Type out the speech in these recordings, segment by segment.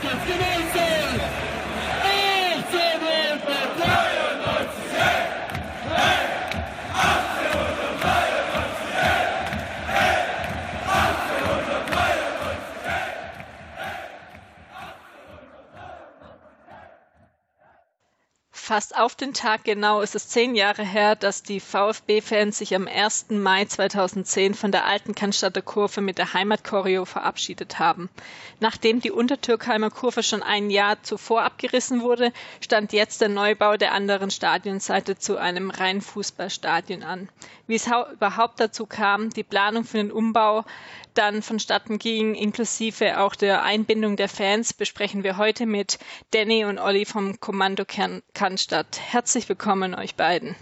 Fast auf den Tag genau ist es 10 Jahre her, dass die VfB-Fans sich am 1. Mai 2010 von der alten Cannstatter Kurve mit der Heimatchoreo verabschiedet haben. Nachdem die Untertürkheimer Kurve schon ein Jahr zuvor abgerissen wurde, stand jetzt der Neubau der anderen Stadionseite zu einem reinen Fußballstadion an. Wie es überhaupt dazu kam, die Planung für den Umbau dann vonstatten ging, inklusive auch der Einbindung der Fans, besprechen wir heute mit Danny und Olli vom Kommando Cannstatt. Herzlich willkommen euch beiden.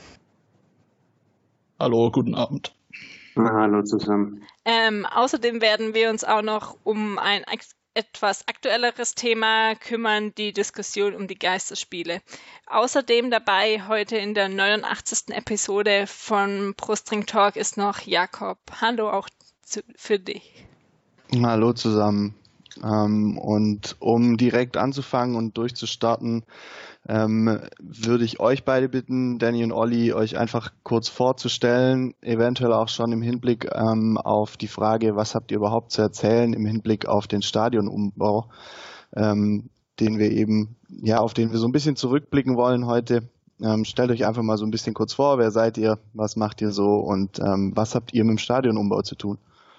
Hallo, guten Abend. Hallo zusammen. Außerdem werden wir uns auch noch um ein etwas aktuelleres Thema kümmern, die Diskussion um die Geisterspiele. Außerdem dabei heute in der 89. Episode von Brustring Talk ist noch Jakob. Hallo auch für dich. Hallo zusammen. Und um direkt anzufangen und durchzustarten, würde ich euch beide bitten, Danny und Olli, euch einfach kurz vorzustellen, eventuell auch schon im Hinblick auf die Frage, was habt ihr überhaupt zu erzählen im Hinblick auf den Stadionumbau, den wir eben, auf den wir so ein bisschen zurückblicken wollen heute. Stellt euch einfach mal so ein bisschen kurz vor, wer seid ihr, was macht ihr so und was habt ihr mit dem Stadionumbau zu tun?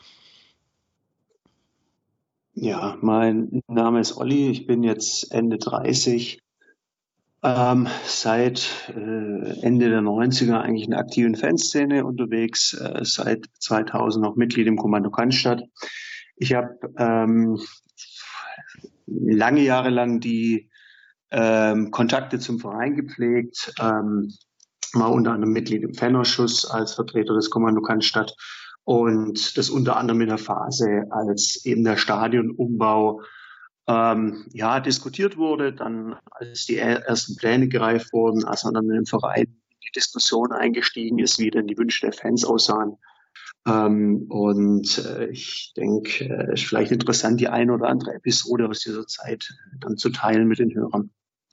Ja, mein Name ist Olli, ich bin jetzt Ende 30, seit Ende der 90er eigentlich in der aktiven Fanszene unterwegs, seit 2000 noch Mitglied im Kommando Cannstatt. Ich habe lange Jahre lang die Kontakte zum Verein gepflegt, war unter anderem Mitglied im Fanausschuss als Vertreter des Kommando Cannstatt und das unter anderem in der Phase, als eben der Stadionumbau diskutiert wurde, dann als die ersten Pläne gereift wurden, als man dann mit dem Verein in die Diskussion eingestiegen ist, wie denn die Wünsche der Fans aussahen. Ich denke, es ist vielleicht interessant, die eine oder andere Episode aus dieser Zeit dann zu teilen mit den Hörern.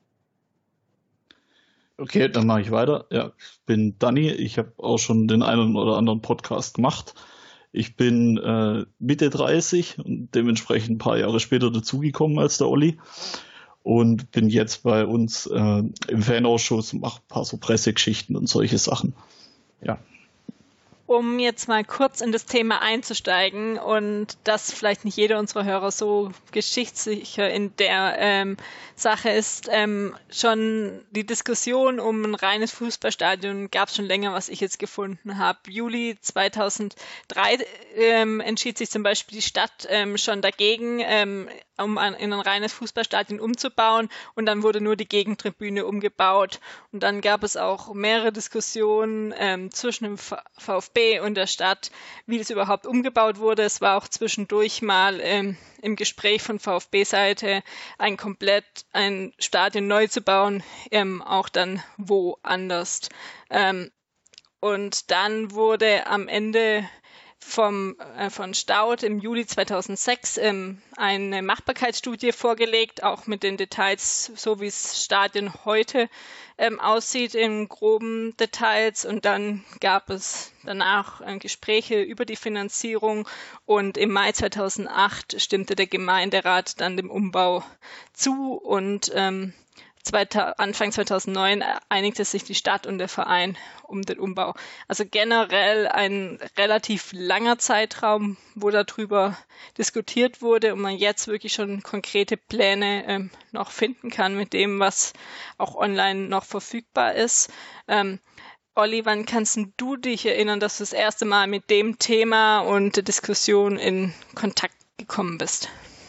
Okay, dann mache ich weiter. Ja, ich bin Danny. Ich habe auch schon den einen oder anderen Podcast gemacht. Ich bin Mitte 30 und dementsprechend ein paar Jahre später dazugekommen als der Olli und bin jetzt bei uns im Fanausschuss und mache ein paar so Pressegeschichten und solche Sachen. Ja. Um jetzt mal kurz in das Thema einzusteigen und dass vielleicht nicht jeder unserer Hörer so geschichtssicher in der Sache ist, schon die Diskussion um ein reines Fußballstadion gab es schon länger, was ich jetzt gefunden habe. Juli 2003 entschied sich zum Beispiel die Stadt schon dagegen, in ein reines Fußballstadion umzubauen und dann wurde nur die Gegentribüne umgebaut und dann gab es auch mehrere Diskussionen zwischen dem VfB und der Stadt, wie das überhaupt umgebaut wurde. Es war auch zwischendurch mal im Gespräch von VfB-Seite ein Stadion neu zu bauen, auch dann woanders. Und dann wurde am Ende von Staudt im Juli 2006 eine Machbarkeitsstudie vorgelegt, auch mit den Details, so wie das Stadion heute aussieht, in groben Details. Und dann gab es danach Gespräche über die Finanzierung und im Mai 2008 stimmte der Gemeinderat dann dem Umbau zu und Anfang 2009 einigte sich die Stadt und der Verein um den Umbau. Also generell ein relativ langer Zeitraum, wo darüber diskutiert wurde und man jetzt wirklich schon konkrete Pläne noch finden kann mit dem, was auch online noch verfügbar ist. Olli, wann kannst du dich erinnern, dass du das erste Mal mit dem Thema und der Diskussion in Kontakt gekommen bist?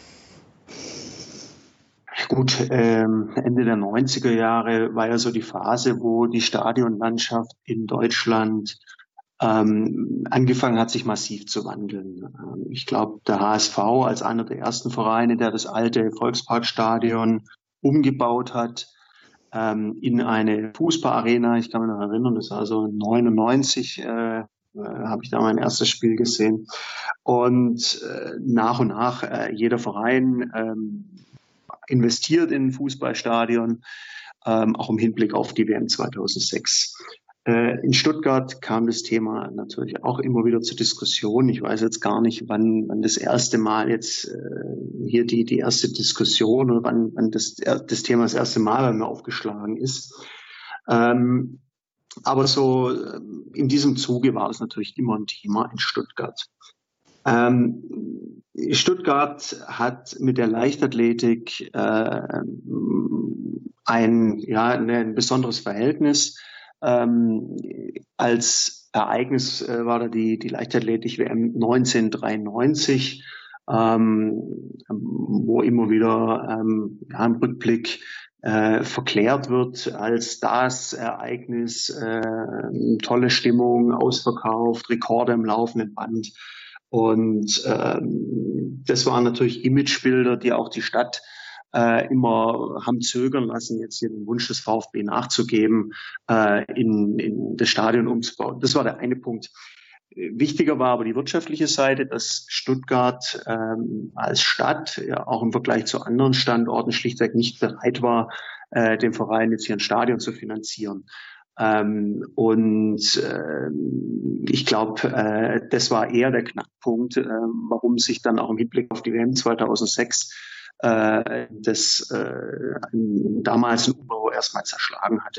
Gut, Ende der 90er Jahre war ja so die Phase, wo die Stadionlandschaft in Deutschland angefangen hat, sich massiv zu wandeln. Ich glaube, der HSV als einer der ersten Vereine, der das alte Volksparkstadion umgebaut hat in eine Fußballarena. Ich kann mich noch erinnern, das war so 99, habe ich da mein erstes Spiel gesehen. Und nach jeder Verein investiert in ein Fußballstadion, auch im Hinblick auf die WM 2006. In Stuttgart kam das Thema natürlich auch immer wieder zur Diskussion. Ich weiß jetzt gar nicht, wann das erste Mal jetzt hier die erste Diskussion oder wann das Thema das erste Mal bei mir aufgeschlagen ist. Aber so in diesem Zuge war es natürlich immer ein Thema in Stuttgart. Stuttgart hat mit der Leichtathletik ein besonderes Verhältnis. Als Ereignis war da die Leichtathletik-WM 1993, wo immer wieder im Rückblick verklärt wird als das Ereignis, tolle Stimmung, ausverkauft, Rekorde im laufenden Band. Und das waren natürlich Imagebilder, die auch die Stadt immer haben zögern lassen, jetzt hier den Wunsch des VfB nachzugeben, in das Stadion umzubauen. Das war der eine Punkt. Wichtiger war aber die wirtschaftliche Seite, dass Stuttgart als Stadt auch im Vergleich zu anderen Standorten schlichtweg nicht bereit war, dem Verein jetzt hier ein Stadion zu finanzieren. Ich glaube, das war eher der Knackpunkt, warum sich dann auch im Hinblick auf die WM 2006 damals ein Umbau erstmal zerschlagen hatte.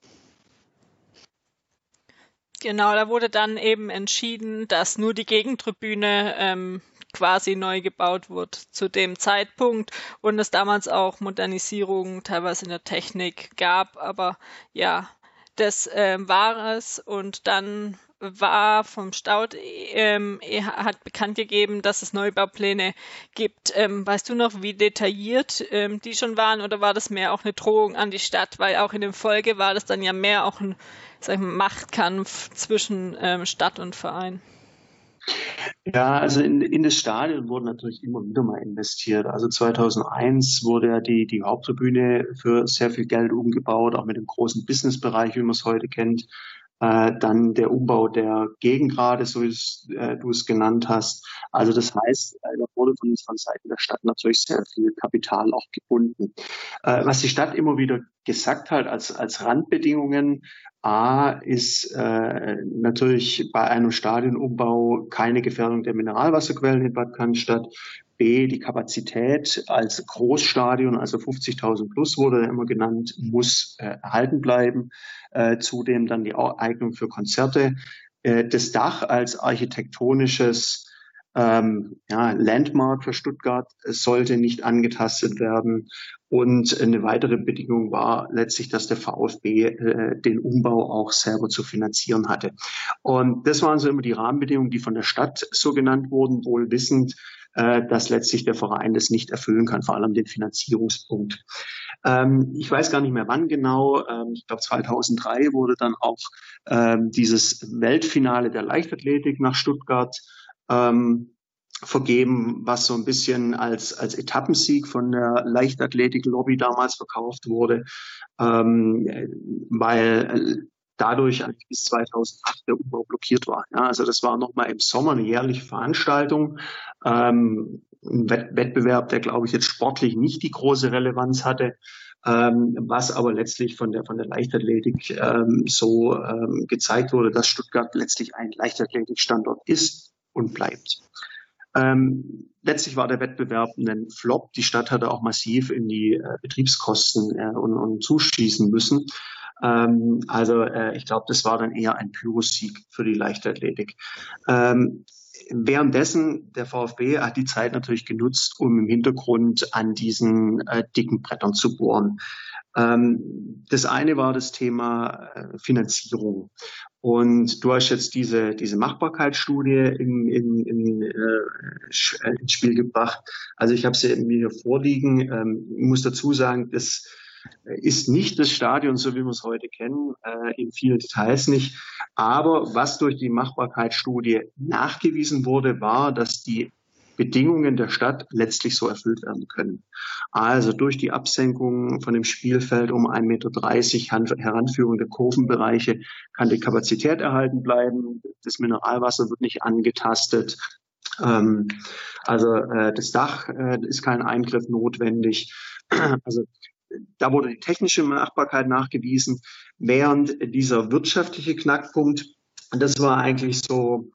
Genau, da wurde dann eben entschieden, dass nur die Gegentribüne quasi neu gebaut wird zu dem Zeitpunkt und es damals auch Modernisierungen teilweise in der Technik gab, aber ja, das war es. Und dann war vom Staud hat bekannt gegeben, dass es Neubaupläne gibt. Weißt du noch, wie detailliert die schon waren, oder war das mehr auch eine Drohung an die Stadt? Weil auch in der Folge war das dann ja mehr auch ein, sag ich mal, Machtkampf zwischen Stadt und Verein. Ja, also in das Stadion wurde natürlich immer wieder mal investiert. Also 2001 wurde ja die Haupttribüne für sehr viel Geld umgebaut, auch mit dem großen Businessbereich, wie man es heute kennt. Dann der Umbau der Gegengrade, so wie du es genannt hast. Also das heißt, da wurde von Seiten der Stadt natürlich sehr viel Kapital auch gebunden. Was die Stadt immer wieder gesagt hat als Randbedingungen, ist natürlich bei einem Stadionumbau keine Gefährdung der Mineralwasserquellen in Bad Cannstatt. B, die Kapazität als Großstadion, also 50.000 plus wurde immer genannt, muss erhalten bleiben. Zudem dann die Eignung für Konzerte. Das Dach als architektonisches Landmark für Stuttgart sollte nicht angetastet werden. Und eine weitere Bedingung war letztlich, dass der VfB den Umbau auch selber zu finanzieren hatte. Und das waren so immer die Rahmenbedingungen, die von der Stadt so genannt wurden, wohl wissend, dass letztlich der Verein das nicht erfüllen kann, vor allem den Finanzierungspunkt. Ich weiß gar nicht mehr wann genau, ich glaube 2003 wurde dann auch dieses Weltfinale der Leichtathletik nach Stuttgart vergeben, was so ein bisschen als Etappensieg von der Leichtathletik-Lobby damals verkauft wurde, weil dadurch bis 2008 der Umbau blockiert war. Ja, also das war nochmal im Sommer eine jährliche Veranstaltung, ein Wettbewerb, der, glaube ich, jetzt sportlich nicht die große Relevanz hatte, was aber letztlich von der Leichtathletik gezeigt wurde, dass Stuttgart letztlich ein Leichtathletikstandort ist und bleibt. Letztlich war der Wettbewerb ein Flop. Die Stadt hatte auch massiv in die Betriebskosten und zuschießen müssen. Ich glaube, das war dann eher ein Pyrrhussieg für die Leichtathletik. Währenddessen, der VfB hat die Zeit natürlich genutzt, um im Hintergrund an diesen dicken Brettern zu bohren. Das eine war das Thema Finanzierung. Und du hast jetzt diese Machbarkeitsstudie ins Spiel gebracht. Also ich habe sie irgendwie hier vorliegen. Ich muss dazu sagen, das ist nicht das Stadion, so wie wir es heute kennen, in vielen Details nicht. Aber was durch die Machbarkeitsstudie nachgewiesen wurde, war, dass die Bedingungen der Stadt letztlich so erfüllt werden können. Also durch die Absenkung von dem Spielfeld um 1,30 Meter, Heranführung der Kurvenbereiche kann die Kapazität erhalten bleiben. Das Mineralwasser wird nicht angetastet. Das Dach ist kein Eingriff notwendig. Also da wurde die technische Machbarkeit nachgewiesen, während dieser wirtschaftliche Knackpunkt, das war eigentlich so,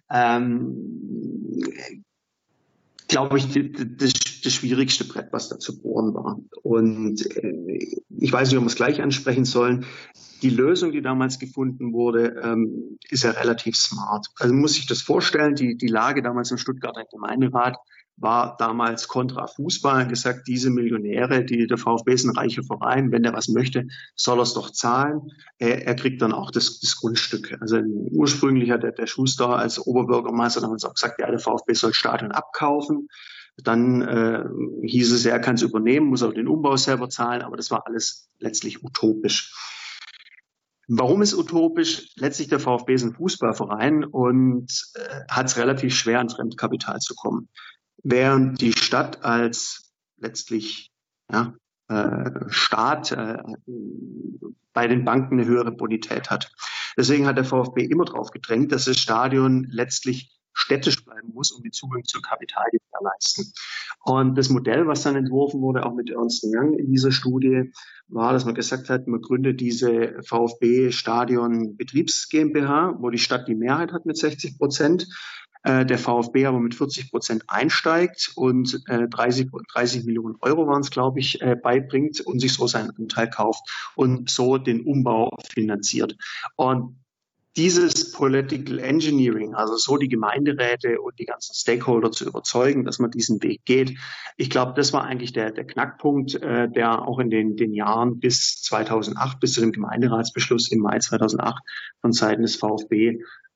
glaube ich, das schwierigste Brett, was da zu bohren war. Und ich weiß nicht, ob wir es gleich ansprechen sollen. Die Lösung, die damals gefunden wurde, ist ja relativ smart. Also man muss sich das vorstellen, die Lage damals im Stuttgarter Gemeinderat war damals kontra Fußball, gesagt, diese Millionäre, der VfB ist ein reicher Verein, wenn der was möchte, soll er es doch zahlen. Er kriegt dann auch das Grundstück. Also ursprünglich hat der Schuster als Oberbürgermeister damals auch gesagt, ja, der VfB soll das Stadion abkaufen. Dann hieß es, er kann es übernehmen, muss auch den Umbau selber zahlen, aber das war alles letztlich utopisch. Warum ist utopisch? Letztlich der VfB ist ein Fußballverein und hat es relativ schwer, an Fremdkapital zu kommen. Während die Stadt als letztlich Staat bei den Banken eine höhere Bonität hat. Deswegen hat der VfB immer darauf gedrängt, dass das Stadion letztlich städtisch bleiben muss, um den Zugang zur Kapital zu gewährleisten. Und das Modell, was dann entworfen wurde, auch mit Ernst & Young in dieser Studie, war, dass man gesagt hat, man gründet diese VfB Stadion Betriebs GmbH, wo die Stadt die Mehrheit hat mit 60%. Der VfB aber mit 40% einsteigt und 30 Millionen Euro waren es, glaube ich, beibringt und sich so seinen Anteil kauft und so den Umbau finanziert. Und dieses Political Engineering, also so die Gemeinderäte und die ganzen Stakeholder zu überzeugen, dass man diesen Weg geht, ich glaube, das war eigentlich der Knackpunkt, der auch in den Jahren bis 2008, bis zu dem Gemeinderatsbeschluss im Mai 2008 von Seiten des VfB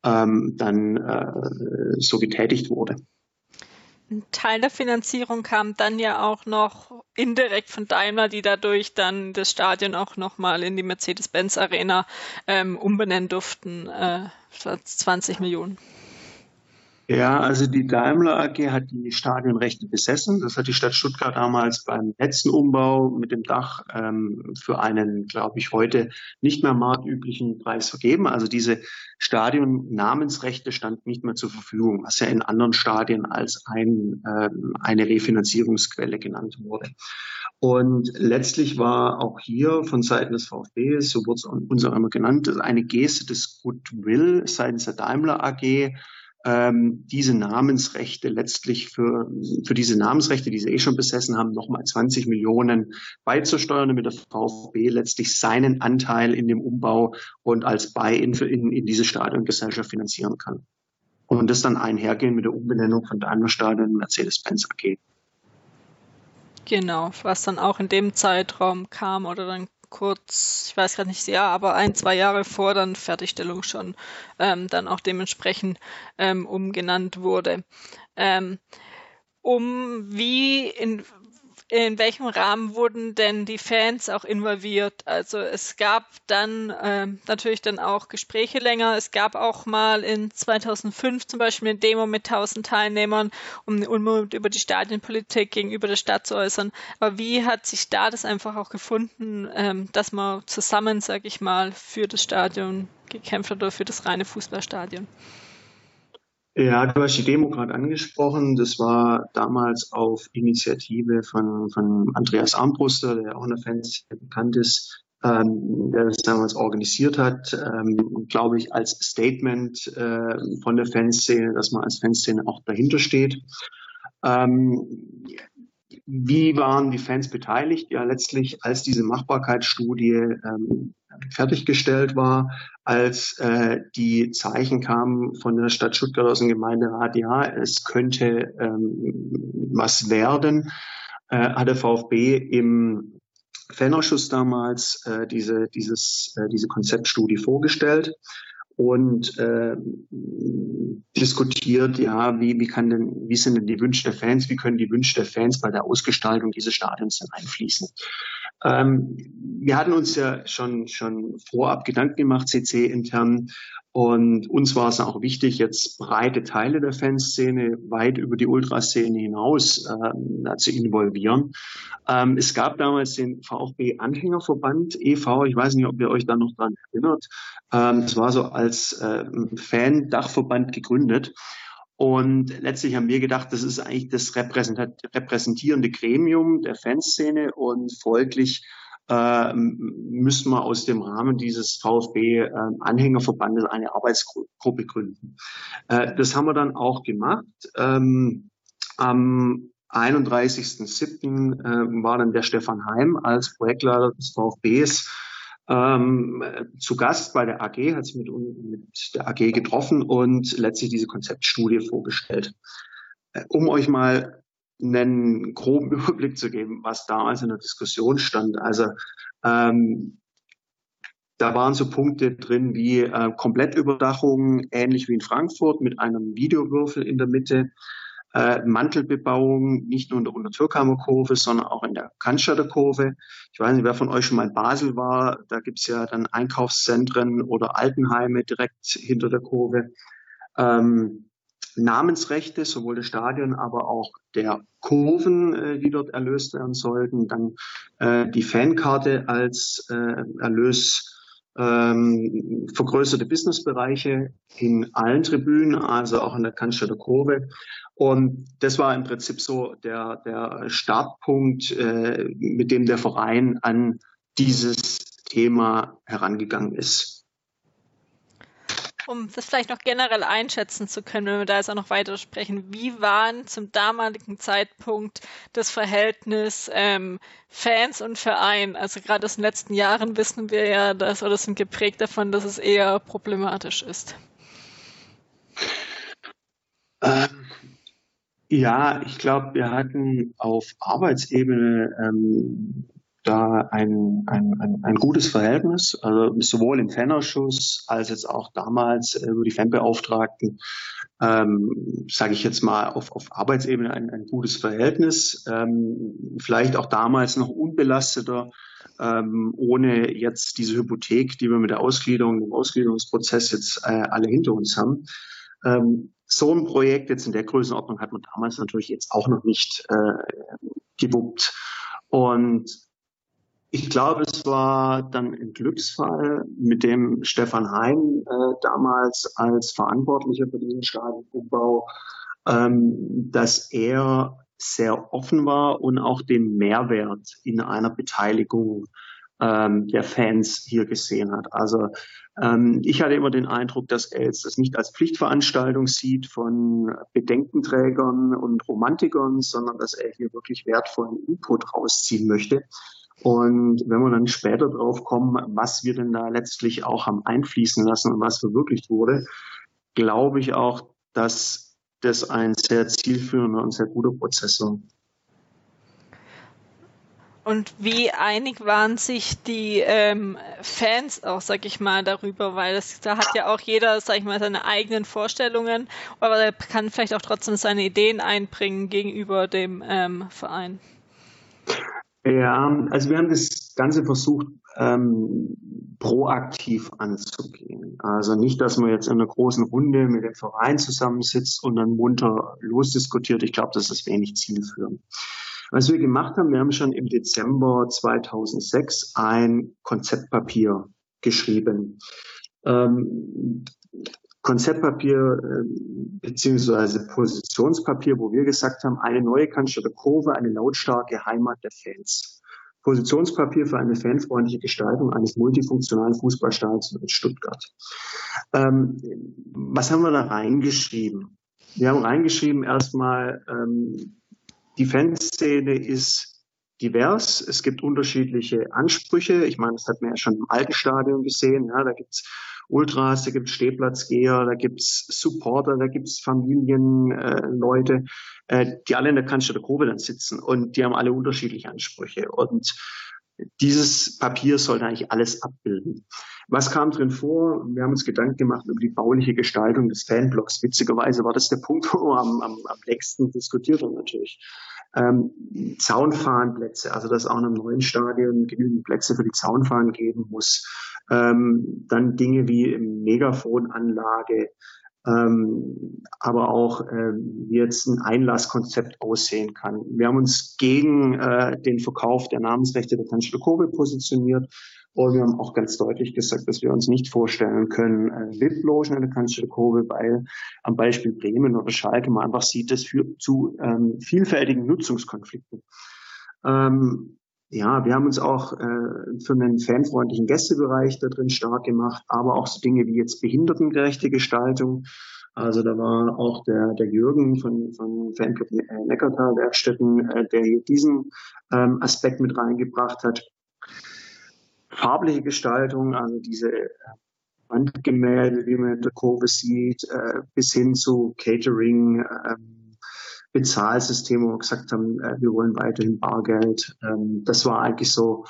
dann so getätigt wurde. Ein Teil der Finanzierung kam dann ja auch noch indirekt von Daimler, die dadurch dann das Stadion auch nochmal in die Mercedes-Benz Arena umbenennen durften, 20 Millionen. Ja, also die Daimler AG hat die Stadionrechte besessen. Das hat die Stadt Stuttgart damals beim letzten Umbau mit dem Dach für einen, glaube ich, heute nicht mehr marktüblichen Preis vergeben. Also diese Stadionnamensrechte standen nicht mehr zur Verfügung, was ja in anderen Stadien als eine Refinanzierungsquelle genannt wurde. Und letztlich war auch hier von Seiten des VfB, so wurde es uns auch immer genannt, eine Geste des Goodwill seitens der Daimler AG, diese Namensrechte letztlich für diese Namensrechte, die sie schon besessen haben, nochmal 20 Millionen beizusteuern, damit der VfB letztlich seinen Anteil in dem Umbau und als Buy-in in diese Stadiongesellschaft finanzieren kann. Und das dann einhergehen mit der Umbenennung von Daimler Stadion in Mercedes-Benz AG. Genau, was dann auch in dem Zeitraum kam oder dann kurz, ich weiß gerade nicht, ja, aber 1-2 Jahre vor dann Fertigstellung schon dann auch dementsprechend umgenannt wurde. In welchem Rahmen wurden denn die Fans auch involviert? Also es gab dann natürlich dann auch Gespräche länger. Es gab auch mal in 2005 zum Beispiel eine Demo mit 1000 Teilnehmern, um den Unmut über die Stadionpolitik gegenüber der Stadt zu äußern. Aber wie hat sich da das einfach auch gefunden, dass man zusammen, sage ich mal, für das Stadion gekämpft hat oder für das reine Fußballstadion? Ja, du hast die Demo gerade angesprochen. Das war damals auf Initiative von Andreas Armbruster, der auch in der Fanszene bekannt ist, der das damals organisiert hat, glaube ich, als Statement von der Fanszene, dass man als Fanszene auch dahinter steht. Wie waren die Fans beteiligt? Ja, letztlich, als diese Machbarkeitsstudie fertiggestellt war, als die Zeichen kamen von der Stadt Stuttgart aus dem Gemeinderat, ja, es könnte was werden, hat der VfB im Fanausschuss damals diese Konzeptstudie vorgestellt und diskutiert, ja, wie sind denn die Wünsche der Fans, wie können die Wünsche der Fans bei der Ausgestaltung dieses Stadions dann einfließen. Wir hatten uns ja schon vorab Gedanken gemacht, CC intern, und uns war es auch wichtig, jetzt breite Teile der Fanszene weit über die Ultraszene hinaus zu involvieren. Es gab damals den VfB-Anhängerverband e.V., ich weiß nicht, ob ihr euch da noch dran erinnert. Das war so als Fan-Dachverband gegründet. Und letztlich haben wir gedacht, das ist eigentlich das repräsentierende Gremium der Fanszene und folglich müssen wir aus dem Rahmen dieses VfB-Anhängerverbandes eine Arbeitsgruppe gründen. Das haben wir dann auch gemacht. Am 31.07. War dann der Stefan Heim als Projektleiter des VfBs zu Gast bei der AG, hat sich mit der AG getroffen und letztlich diese Konzeptstudie vorgestellt. Um euch mal einen groben Überblick zu geben, was damals in der Diskussion stand. Also da waren so Punkte drin wie Komplettüberdachung, ähnlich wie in Frankfurt, mit einem Videowürfel in der Mitte, Mantelbebauung, nicht nur in der Untertürkheimer-Kurve, sondern auch in der Cannstatter Kurve. Ich weiß nicht, wer von euch schon mal in Basel war. Da gibt's ja dann Einkaufszentren oder Altenheime direkt hinter der Kurve. Namensrechte, sowohl des Stadion, aber auch der Kurven, die dort erlöst werden sollten. Dann die Fankarte als vergrößerte Businessbereiche in allen Tribünen, also auch in der Cannstatter Kurve. Und das war im Prinzip so der Startpunkt, mit dem der Verein an dieses Thema herangegangen ist. Um das vielleicht noch generell einschätzen zu können, wenn wir da jetzt auch noch weiter sprechen, wie waren zum damaligen Zeitpunkt das Verhältnis Fans und Verein? Also gerade aus den letzten Jahren wissen wir ja, oder sind geprägt davon, dass es eher problematisch ist. Ja, ich glaube, wir hatten auf Arbeitsebene da ein gutes Verhältnis, also sowohl im Fanausschuss als jetzt auch damals über die Fanbeauftragten, sage ich jetzt mal, auf Arbeitsebene ein gutes Verhältnis, vielleicht auch damals noch unbelasteter, ohne jetzt diese Hypothek, die wir mit der Ausgliederung, dem Ausgliederungsprozess jetzt alle hinter uns haben. So ein Projekt jetzt in der Größenordnung hat man damals natürlich jetzt auch noch nicht gewuppt. Und ich glaube, es war dann ein Glücksfall, mit dem Stefan Heim damals als Verantwortlicher für diesen Stadionumbau, dass er sehr offen war und auch den Mehrwert in einer Beteiligung der Fans hier gesehen hat. Also ich hatte immer den Eindruck, dass er jetzt das nicht als Pflichtveranstaltung sieht von Bedenkenträgern und Romantikern, sondern dass er hier wirklich wertvollen Input rausziehen möchte. Und wenn wir dann später drauf kommen, was wir denn da letztlich auch haben einfließen lassen und was verwirklicht wurde, glaube ich auch, dass das ein sehr zielführender und sehr guter Prozess war. Und wie einig waren sich die Fans auch, sag ich mal, darüber, weil da hat ja auch jeder, sag ich mal, seine eigenen Vorstellungen, aber er kann vielleicht auch trotzdem seine Ideen einbringen gegenüber dem Verein. Ja, also wir haben das Ganze versucht, proaktiv anzugehen. Also nicht, dass man jetzt in einer großen Runde mit dem Verein zusammensitzt und dann munter losdiskutiert. Ich glaube, das ist wenig zielführend. Was wir gemacht haben, wir haben schon im Dezember 2006 ein Konzeptpapier geschrieben. Konzeptpapier beziehungsweise Positionspapier, wo wir gesagt haben, eine neue Cannstatter Kurve, eine lautstarke Heimat der Fans. Positionspapier für eine fanfreundliche Gestaltung eines multifunktionalen Fußballstadions in Stuttgart. Was haben wir da reingeschrieben? Wir haben reingeschrieben erstmal, die Fanszene ist divers. Es gibt unterschiedliche Ansprüche. Ich meine, das hat man ja schon im alten Stadion gesehen. Ja, da gibt's Ultras, da gibt's Stehplatzgeher, da gibt's Supporter, da gibt's Familienleute, die alle in der Cannstatter Kurve dann sitzen und die haben alle unterschiedliche Ansprüche. Und dieses Papier sollte eigentlich alles abbilden. Was kam drin vor? Wir haben uns Gedanken gemacht über die bauliche Gestaltung des Fanblocks. Witzigerweise war das der Punkt, wo wir am längsten diskutiert haben natürlich. Zaunfahnenplätze, also dass auch in einem neuen Stadion genügend Plätze für die Zaunfahnen geben muss. Dann Dinge wie Megafonanlage, aber auch wie jetzt ein Einlasskonzept aussehen kann. Wir haben uns gegen den Verkauf der Namensrechte der Tankstelle Kurve positioniert und wir haben auch ganz deutlich gesagt, dass wir uns nicht vorstellen können, VIP-Logen an der Tankstelle Kurve, weil am Beispiel Bremen oder Schalke man einfach sieht, das führt zu vielfältigen Nutzungskonflikten. Ja, wir haben uns auch für einen fanfreundlichen Gästebereich da drin stark gemacht, aber auch so Dinge wie jetzt behindertengerechte Gestaltung. Also da war auch der Jürgen von Fanclub Neckartal Werkstätten, der hier diesen Aspekt mit reingebracht hat. Farbliche Gestaltung, also diese Wandgemälde, wie man in der Kurve sieht, bis hin zu Catering, Bezahlsystem, wo wir gesagt haben, wir wollen weiterhin Bargeld. Das war eigentlich so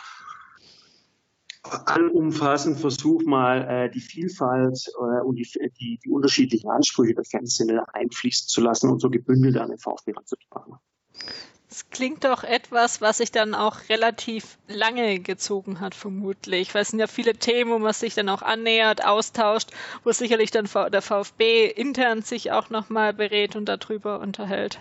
allumfassend Versuch, mal die Vielfalt und die unterschiedlichen Ansprüche der Fanszene einfließen zu lassen und so gebündelt an den VfB ranzutragen. Das klingt doch etwas, was sich dann auch relativ lange gezogen hat, vermutlich. Weil es sind ja viele Themen, wo man sich dann auch annähert, austauscht, wo sicherlich dann der VfB intern sich auch nochmal berät und darüber unterhält.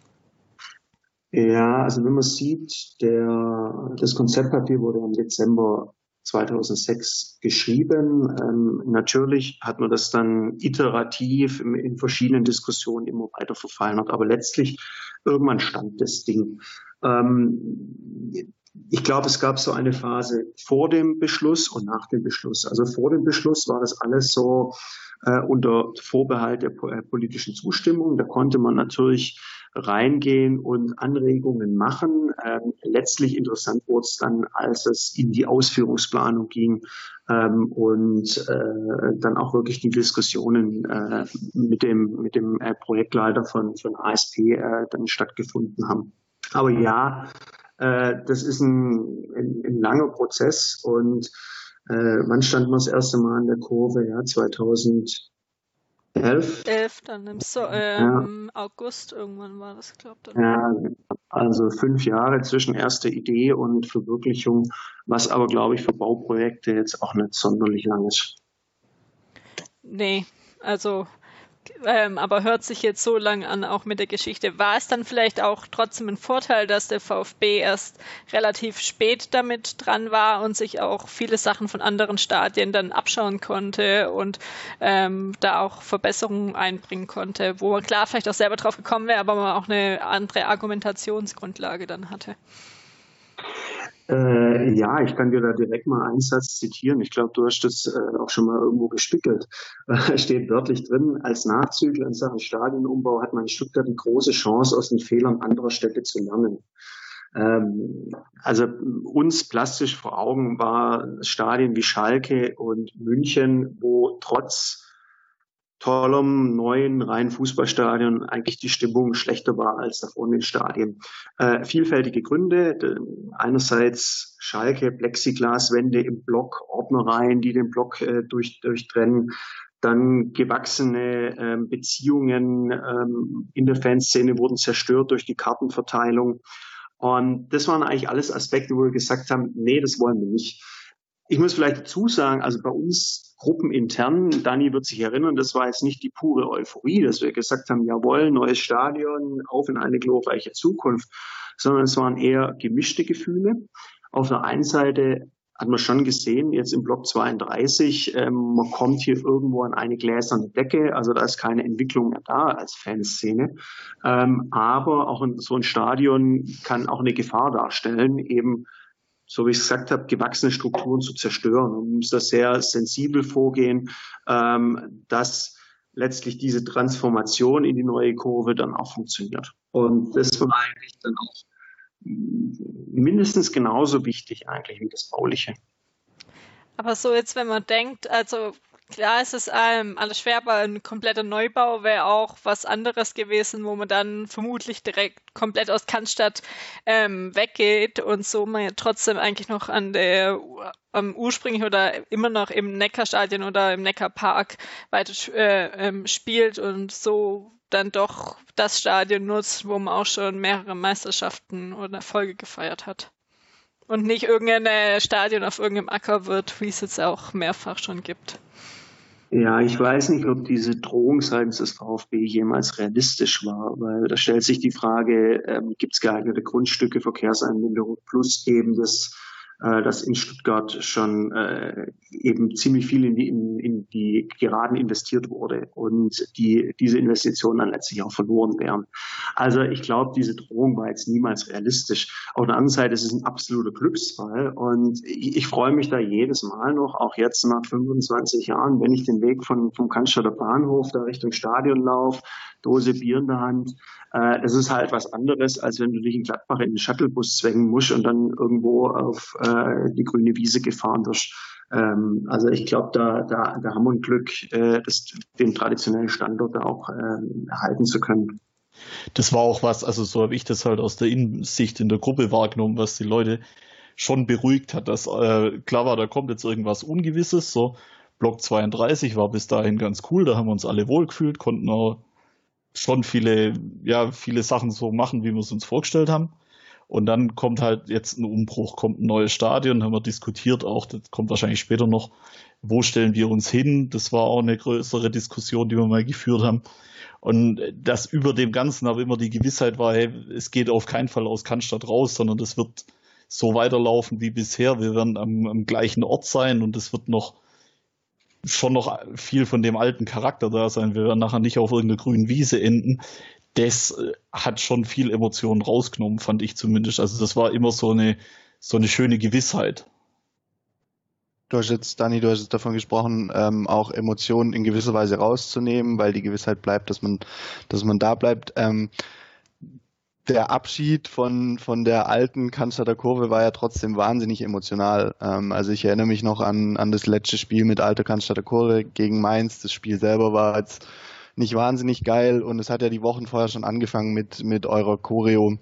Ja, also wenn man sieht, das Konzeptpapier wurde im Dezember 2006 geschrieben. Natürlich hat man das dann iterativ in verschiedenen Diskussionen immer weiter verfeinert, aber letztlich irgendwann stand das Ding. Ich glaube, es gab so eine Phase vor dem Beschluss und nach dem Beschluss. Also vor dem Beschluss war das alles so unter Vorbehalt der politischen Zustimmung. Da konnte man natürlich reingehen und Anregungen machen. Letztlich interessant wurde es dann, als es in die Ausführungsplanung ging und dann auch wirklich die Diskussionen mit dem Projektleiter von ASP dann stattgefunden haben. Aber ja, das ist ein langer Prozess und wann stand man das erste Mal in der Kurve? Ja, 2011. Dann im August irgendwann war das, glaube ich. Ja, also 5 Jahre zwischen erster Idee und Verwirklichung, was aber, glaube ich, für Bauprojekte jetzt auch nicht sonderlich lang ist. Nee, also aber hört sich jetzt so lang an, auch mit der Geschichte. War es dann vielleicht auch trotzdem ein Vorteil, dass der VfB erst relativ spät damit dran war und sich auch viele Sachen von anderen Stadien dann abschauen konnte und da auch Verbesserungen einbringen konnte, wo man klar vielleicht auch selber drauf gekommen wäre, aber man auch eine andere Argumentationsgrundlage dann hatte? Ja, ich kann dir da direkt mal einen Satz zitieren. Ich glaube, du hast das auch schon mal irgendwo gespickelt. Steht wörtlich drin, als Nachzügler in Sachen Stadionumbau hat man in Stuttgart die große Chance, aus den Fehlern anderer Städte zu lernen. Also uns plastisch vor Augen war Stadien wie Schalke und München, wo trotz tollem neuen reinen Fußballstadion eigentlich die Stimmung schlechter war als davor in den Stadien. Vielfältige Gründe. Einerseits Schalke, Plexiglaswände im Block, Ordnereien, die den Block durchtrennen. Dann gewachsene Beziehungen in der Fanszene wurden zerstört durch die Kartenverteilung. Und das waren eigentlich alles Aspekte, wo wir gesagt haben, nee, das wollen wir nicht. Ich muss vielleicht dazu sagen, also bei uns gruppenintern, Dani wird sich erinnern, das war jetzt nicht die pure Euphorie, dass wir gesagt haben, jawohl, neues Stadion, auf in eine glorreiche Zukunft, sondern es waren eher gemischte Gefühle. Auf der einen Seite hat man schon gesehen, jetzt im Block 32, man kommt hier irgendwo an eine gläserne Decke, also da ist keine Entwicklung mehr da als Fanszene. Aber auch so ein Stadion kann auch eine Gefahr darstellen, eben so wie ich es gesagt habe, gewachsene Strukturen zu zerstören. Man muss da sehr sensibel vorgehen, dass letztlich diese Transformation in die neue Kurve dann auch funktioniert. Und das war eigentlich dann auch mindestens genauso wichtig eigentlich wie das Bauliche. Aber so jetzt, wenn man denkt, also klar ist es alles schwer, aber ein kompletter Neubau wäre auch was anderes gewesen, wo man dann vermutlich direkt komplett aus Cannstatt weggeht und so man ja trotzdem eigentlich noch am ursprünglich oder immer noch im Neckarstadion oder im Neckarpark weiter spielt und so dann doch das Stadion nutzt, wo man auch schon mehrere Meisterschaften oder Erfolge gefeiert hat. Und nicht irgendein Stadion auf irgendeinem Acker wird, wie es jetzt auch mehrfach schon gibt. Ja, ich weiß nicht, ob diese Drohung seitens des VfB jemals realistisch war, weil da stellt sich die Frage, gibt es geeignete Grundstücke, Verkehrseinbindung plus eben dass in Stuttgart schon eben ziemlich viel in die Geraden investiert wurde und diese Investitionen dann letztlich auch verloren wären. Also ich glaube, diese Drohung war jetzt niemals realistisch. Auf der anderen Seite ist es ein absoluter Glücksfall und ich freue mich da jedes Mal noch, auch jetzt nach 25 Jahren, wenn ich den Weg vom Cannstatter Bahnhof da Richtung Stadion laufe, Dose Bier in der Hand. Das ist halt was anderes, als wenn du dich in Gladbach in den Shuttlebus zwängen musst und dann irgendwo auf die grüne Wiese gefahren wirst. Also ich glaube, da haben wir ein Glück, den traditionellen Standort auch erhalten zu können. Das war auch was, also so habe ich das halt aus der Innensicht in der Gruppe wahrgenommen, was die Leute schon beruhigt hat, dass klar war, da kommt jetzt irgendwas Ungewisses, so Block 32 war bis dahin ganz cool, da haben wir uns alle wohlgefühlt, konnten auch schon viele Sachen so machen, wie wir es uns vorgestellt haben. Und dann kommt halt jetzt ein Umbruch, kommt ein neues Stadion, haben wir diskutiert auch, das kommt wahrscheinlich später noch, wo stellen wir uns hin? Das war auch eine größere Diskussion, die wir mal geführt haben. Und das über dem Ganzen aber immer die Gewissheit war, hey, es geht auf keinen Fall aus Cannstatt raus, sondern das wird so weiterlaufen wie bisher. Wir werden am gleichen Ort sein und es wird schon noch viel von dem alten Charakter da sein. Wir werden nachher nicht auf irgendeiner grünen Wiese enden. Das hat schon viel Emotionen rausgenommen, fand ich zumindest. Also das war immer so eine schöne Gewissheit. Dani, du hast jetzt davon gesprochen, auch Emotionen in gewisser Weise rauszunehmen, weil die Gewissheit bleibt, dass man da bleibt. Der Abschied von der alten Cannstatter Kurve war ja trotzdem wahnsinnig emotional. Also ich erinnere mich noch an das letzte Spiel mit alter Cannstatter Kurve gegen Mainz. Das Spiel selber war jetzt nicht wahnsinnig geil und es hat ja die Wochen vorher schon angefangen mit eurer Choreo,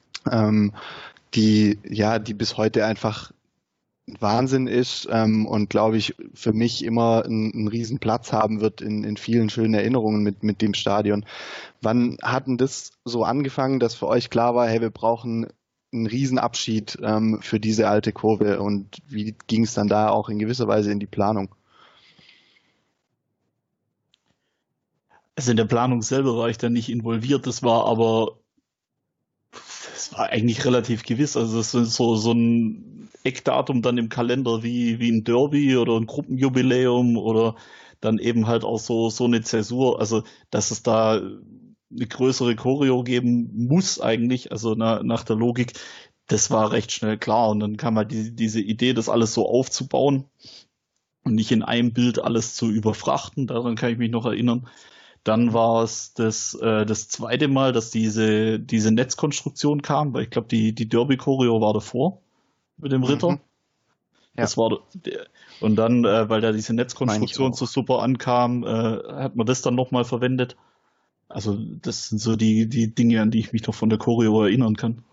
die bis heute einfach Wahnsinn ist und glaube ich für mich immer einen riesen Platz haben wird in vielen schönen Erinnerungen mit dem Stadion. Wann hat denn das so angefangen, dass für euch klar war, hey, wir brauchen einen riesen Abschied für diese alte Kurve und wie ging es dann da auch in gewisser Weise in die Planung? Also in der Planung selber war ich da nicht involviert, das war eigentlich relativ gewiss. Also das ist so ein Eckdatum dann im Kalender wie ein Derby oder ein Gruppenjubiläum oder dann eben halt auch so eine Zäsur. Also dass es da eine größere Choreo geben muss eigentlich, also nach der Logik, das war recht schnell klar. Und dann kam halt diese Idee, das alles so aufzubauen und nicht in einem Bild alles zu überfrachten. Daran kann ich mich noch erinnern. Dann war es das zweite Mal, dass diese Netzkonstruktion kam, weil ich glaube, die Derby-Choreo war davor mit dem Ritter. Ja. Das war und dann, weil da diese Netzkonstruktion so super ankam, hat man das dann nochmal verwendet. Also das sind so die Dinge, an die ich mich noch von der Choreo erinnern kann.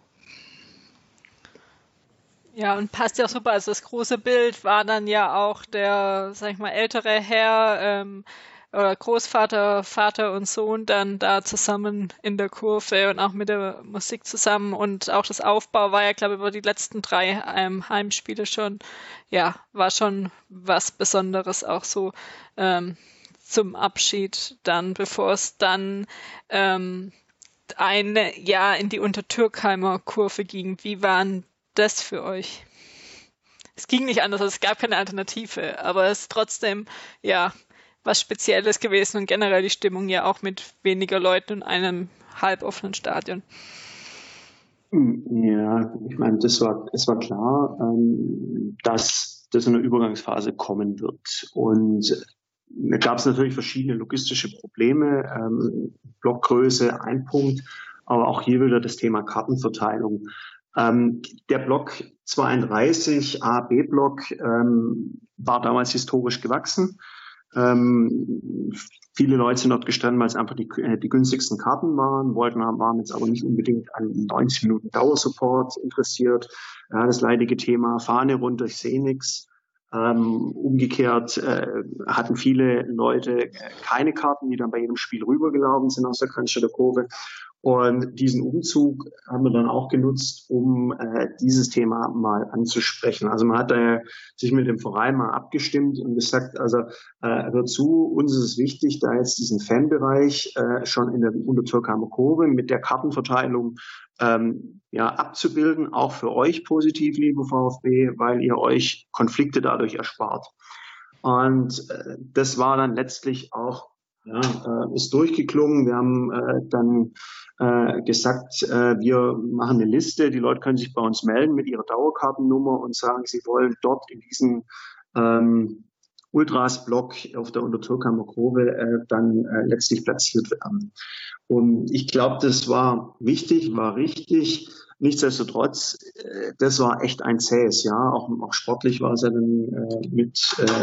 Ja, und passt ja super. Also das große Bild war dann ja auch der, sag ich mal, ältere Herr, oder Großvater, Vater und Sohn dann da zusammen in der Kurve und auch mit der Musik zusammen und auch das Aufbau war ja, glaube ich, über die letzten 3 Heimspiele schon, ja, war schon was Besonderes auch so zum Abschied dann, bevor es dann in die Untertürkheimer Kurve ging. Wie war das für euch? Es ging nicht anders, also es gab keine Alternative, aber es ist trotzdem, ja, was Spezielles gewesen und generell die Stimmung ja auch mit weniger Leuten und einem halboffenen Stadion. Ja, ich meine, es war klar, dass das in der Übergangsphase kommen wird. Und da gab es natürlich verschiedene logistische Probleme, Blockgröße, ein Punkt, aber auch hier wieder das Thema Kartenverteilung. Der Block 32, A-B-Block, war damals historisch gewachsen. Viele Leute sind dort gestanden, weil es einfach die günstigsten Karten waren, waren jetzt aber nicht unbedingt an 90 Minuten Dauersupport interessiert. Ja, das leidige Thema Fahne runter, ich sehe nichts. Umgekehrt hatten viele Leute keine Karten, die dann bei jedem Spiel rübergelaufen sind aus der Cannstatter Kurve. Und diesen Umzug haben wir dann auch genutzt, um dieses Thema mal anzusprechen. Also man hat sich mit dem Verein mal abgestimmt und gesagt, also hör zu, uns ist es wichtig, da jetzt diesen Fanbereich schon in der Untertürkheimer Kurve mit der Kartenverteilung abzubilden, auch für euch positiv, liebe VfB, weil ihr euch Konflikte dadurch erspart. Und das war dann letztlich auch ist durchgeklungen. Wir haben dann gesagt, wir machen eine Liste. Die Leute können sich bei uns melden mit ihrer Dauerkartennummer und sagen, sie wollen dort in diesen Ultras-Block auf der Untertürkheimer Kurve dann letztlich platziert werden. Und ich glaube, das war wichtig, war richtig. Nichtsdestotrotz, das war echt ein zähes Jahr. Auch sportlich war es ja dann mit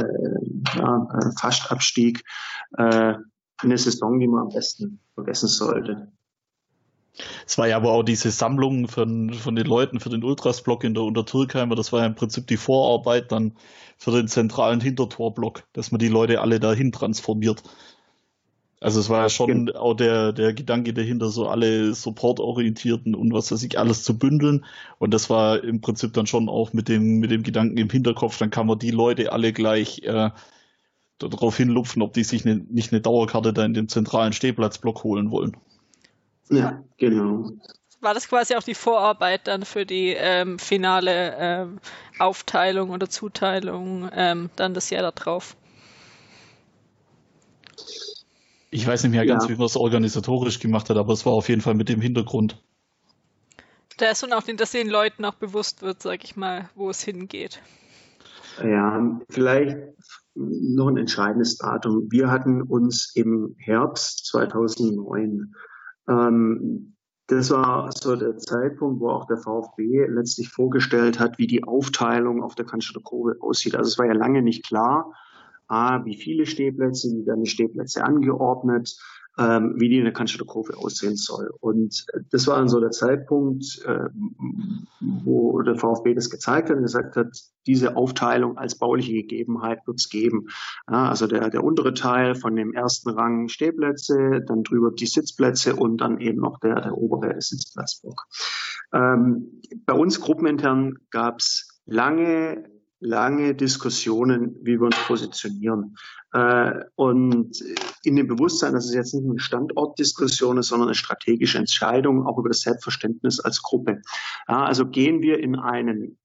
fast Abstieg eine Saison, die man am besten vergessen sollte. Es war ja aber auch diese Sammlung von den Leuten für den Ultras-Block in der Untertürkheimer, das war ja im Prinzip die Vorarbeit dann für den zentralen Hintertorblock, dass man die Leute alle dahin transformiert. Also es war ja schon auch der Gedanke dahinter, so alle supportorientierten und was weiß ich, alles zu bündeln. Und das war im Prinzip dann schon auch mit dem Gedanken im Hinterkopf, dann kann man die Leute alle gleich darauf hinlupfen, ob die sich nicht eine Dauerkarte da in dem zentralen Stehplatzblock holen wollen. Ja, genau. War das quasi auch die Vorarbeit dann für die finale Aufteilung oder Zuteilung dann das Jahr darauf? Ich weiß nicht mehr ganz, wie man es organisatorisch gemacht hat, aber es war auf jeden Fall mit dem Hintergrund. Da ist schon auch, dass den Leuten auch bewusst wird, sag ich mal, wo es hingeht. Ja, vielleicht noch ein entscheidendes Datum. Wir hatten uns im Herbst 2009 das war so der Zeitpunkt, wo auch der VfB letztlich vorgestellt hat, wie die Aufteilung auf der Cannstatter Kurve aussieht. Also es war ja lange nicht klar, wie viele Stehplätze, wie werden die Stehplätze angeordnet, wie die in der Cannstatter Kurve aussehen soll. Und das war dann so der Zeitpunkt, wo der VfB das gezeigt hat und gesagt hat, diese Aufteilung als bauliche Gegebenheit wird es geben. Ja, also der untere Teil von dem ersten Rang Stehplätze, dann drüber die Sitzplätze und dann eben noch der obere Sitzplatzblock. Bei uns gruppenintern gab es lange Diskussionen, wie wir uns positionieren. Und in dem Bewusstsein, dass es jetzt nicht eine Standortdiskussion ist, sondern eine strategische Entscheidung, auch über das Selbstverständnis als Gruppe. Ja, also gehen wir in einen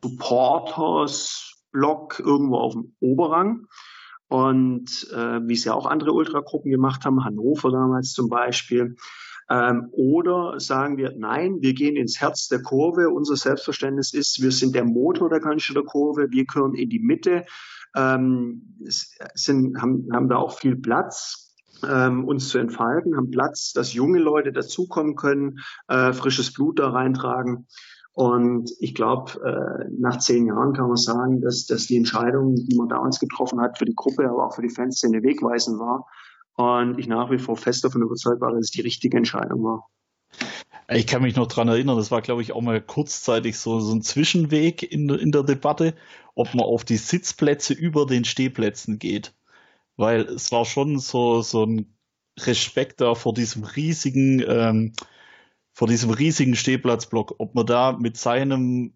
Supporters-Block irgendwo auf dem Oberrang. Und wie es ja auch andere Ultragruppen gemacht haben, Hannover damals zum Beispiel, oder sagen wir, nein, wir gehen ins Herz der Kurve. Unser Selbstverständnis ist, wir sind der Motor der Cannstatter Kurve, wir gehören in die Mitte, haben da auch viel Platz, uns zu entfalten, haben Platz, dass junge Leute dazukommen können, frisches Blut da reintragen. Und ich glaube, nach 10 Jahren kann man sagen, dass die Entscheidung, die man damals getroffen hat, für die Gruppe, aber auch für die Fanszene wegweisend war. Und ich nach wie vor fest davon überzeugt war, dass es die richtige Entscheidung war. Ich kann mich noch dran erinnern, das war, glaube ich, auch mal kurzzeitig so ein Zwischenweg in der Debatte, ob man auf die Sitzplätze über den Stehplätzen geht. Weil es war schon so ein Respekt da vor diesem riesigen Stehplatzblock, ob man da mit seinem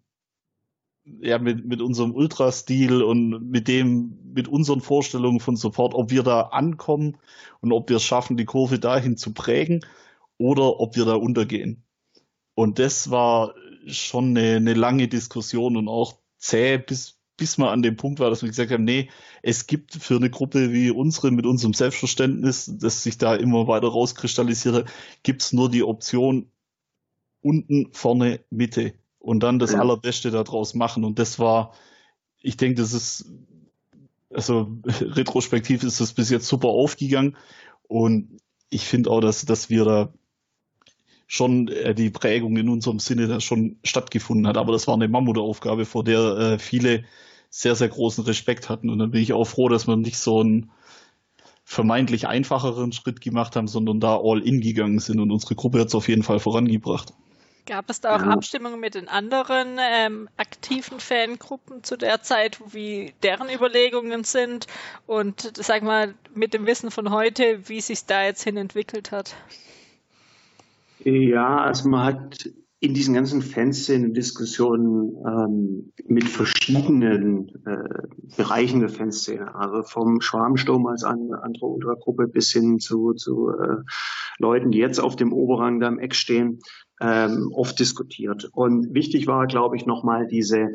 mit unserem Ultra-Stil und mit unseren Vorstellungen von Support, ob wir da ankommen und ob wir es schaffen, die Kurve dahin zu prägen oder ob wir da untergehen. Und das war schon eine lange Diskussion und auch zäh, bis man an dem Punkt war, dass wir gesagt haben, nee, es gibt für eine Gruppe wie unsere mit unserem Selbstverständnis, das sich da immer weiter rauskristallisiert hat, gibt es nur die Option unten, vorne, Mitte. Und dann das Allerbeste daraus machen. Und das war, ich denke, das ist, also retrospektiv ist das bis jetzt super aufgegangen. Und ich finde auch, dass wir da schon die Prägung in unserem Sinne da schon stattgefunden hat. Aber das war eine Mammutaufgabe, vor der viele sehr, sehr großen Respekt hatten. Und dann bin ich auch froh, dass wir nicht so einen vermeintlich einfacheren Schritt gemacht haben, sondern da all in gegangen sind. Und unsere Gruppe hat es auf jeden Fall vorangebracht. Gab es da auch Abstimmungen mit den anderen aktiven Fangruppen zu der Zeit, wie deren Überlegungen sind und sag mal mit dem Wissen von heute, wie sich da jetzt hin entwickelt hat? Ja, also man hat in diesen ganzen Fanszenen-Diskussionen mit verschiedenen Bereichen der Fanszene, also vom Schwarmsturm als andere Untergruppe bis hin zu Leuten, die jetzt auf dem Oberrang da im Eck stehen, oft diskutiert. Und wichtig war, glaube ich, nochmal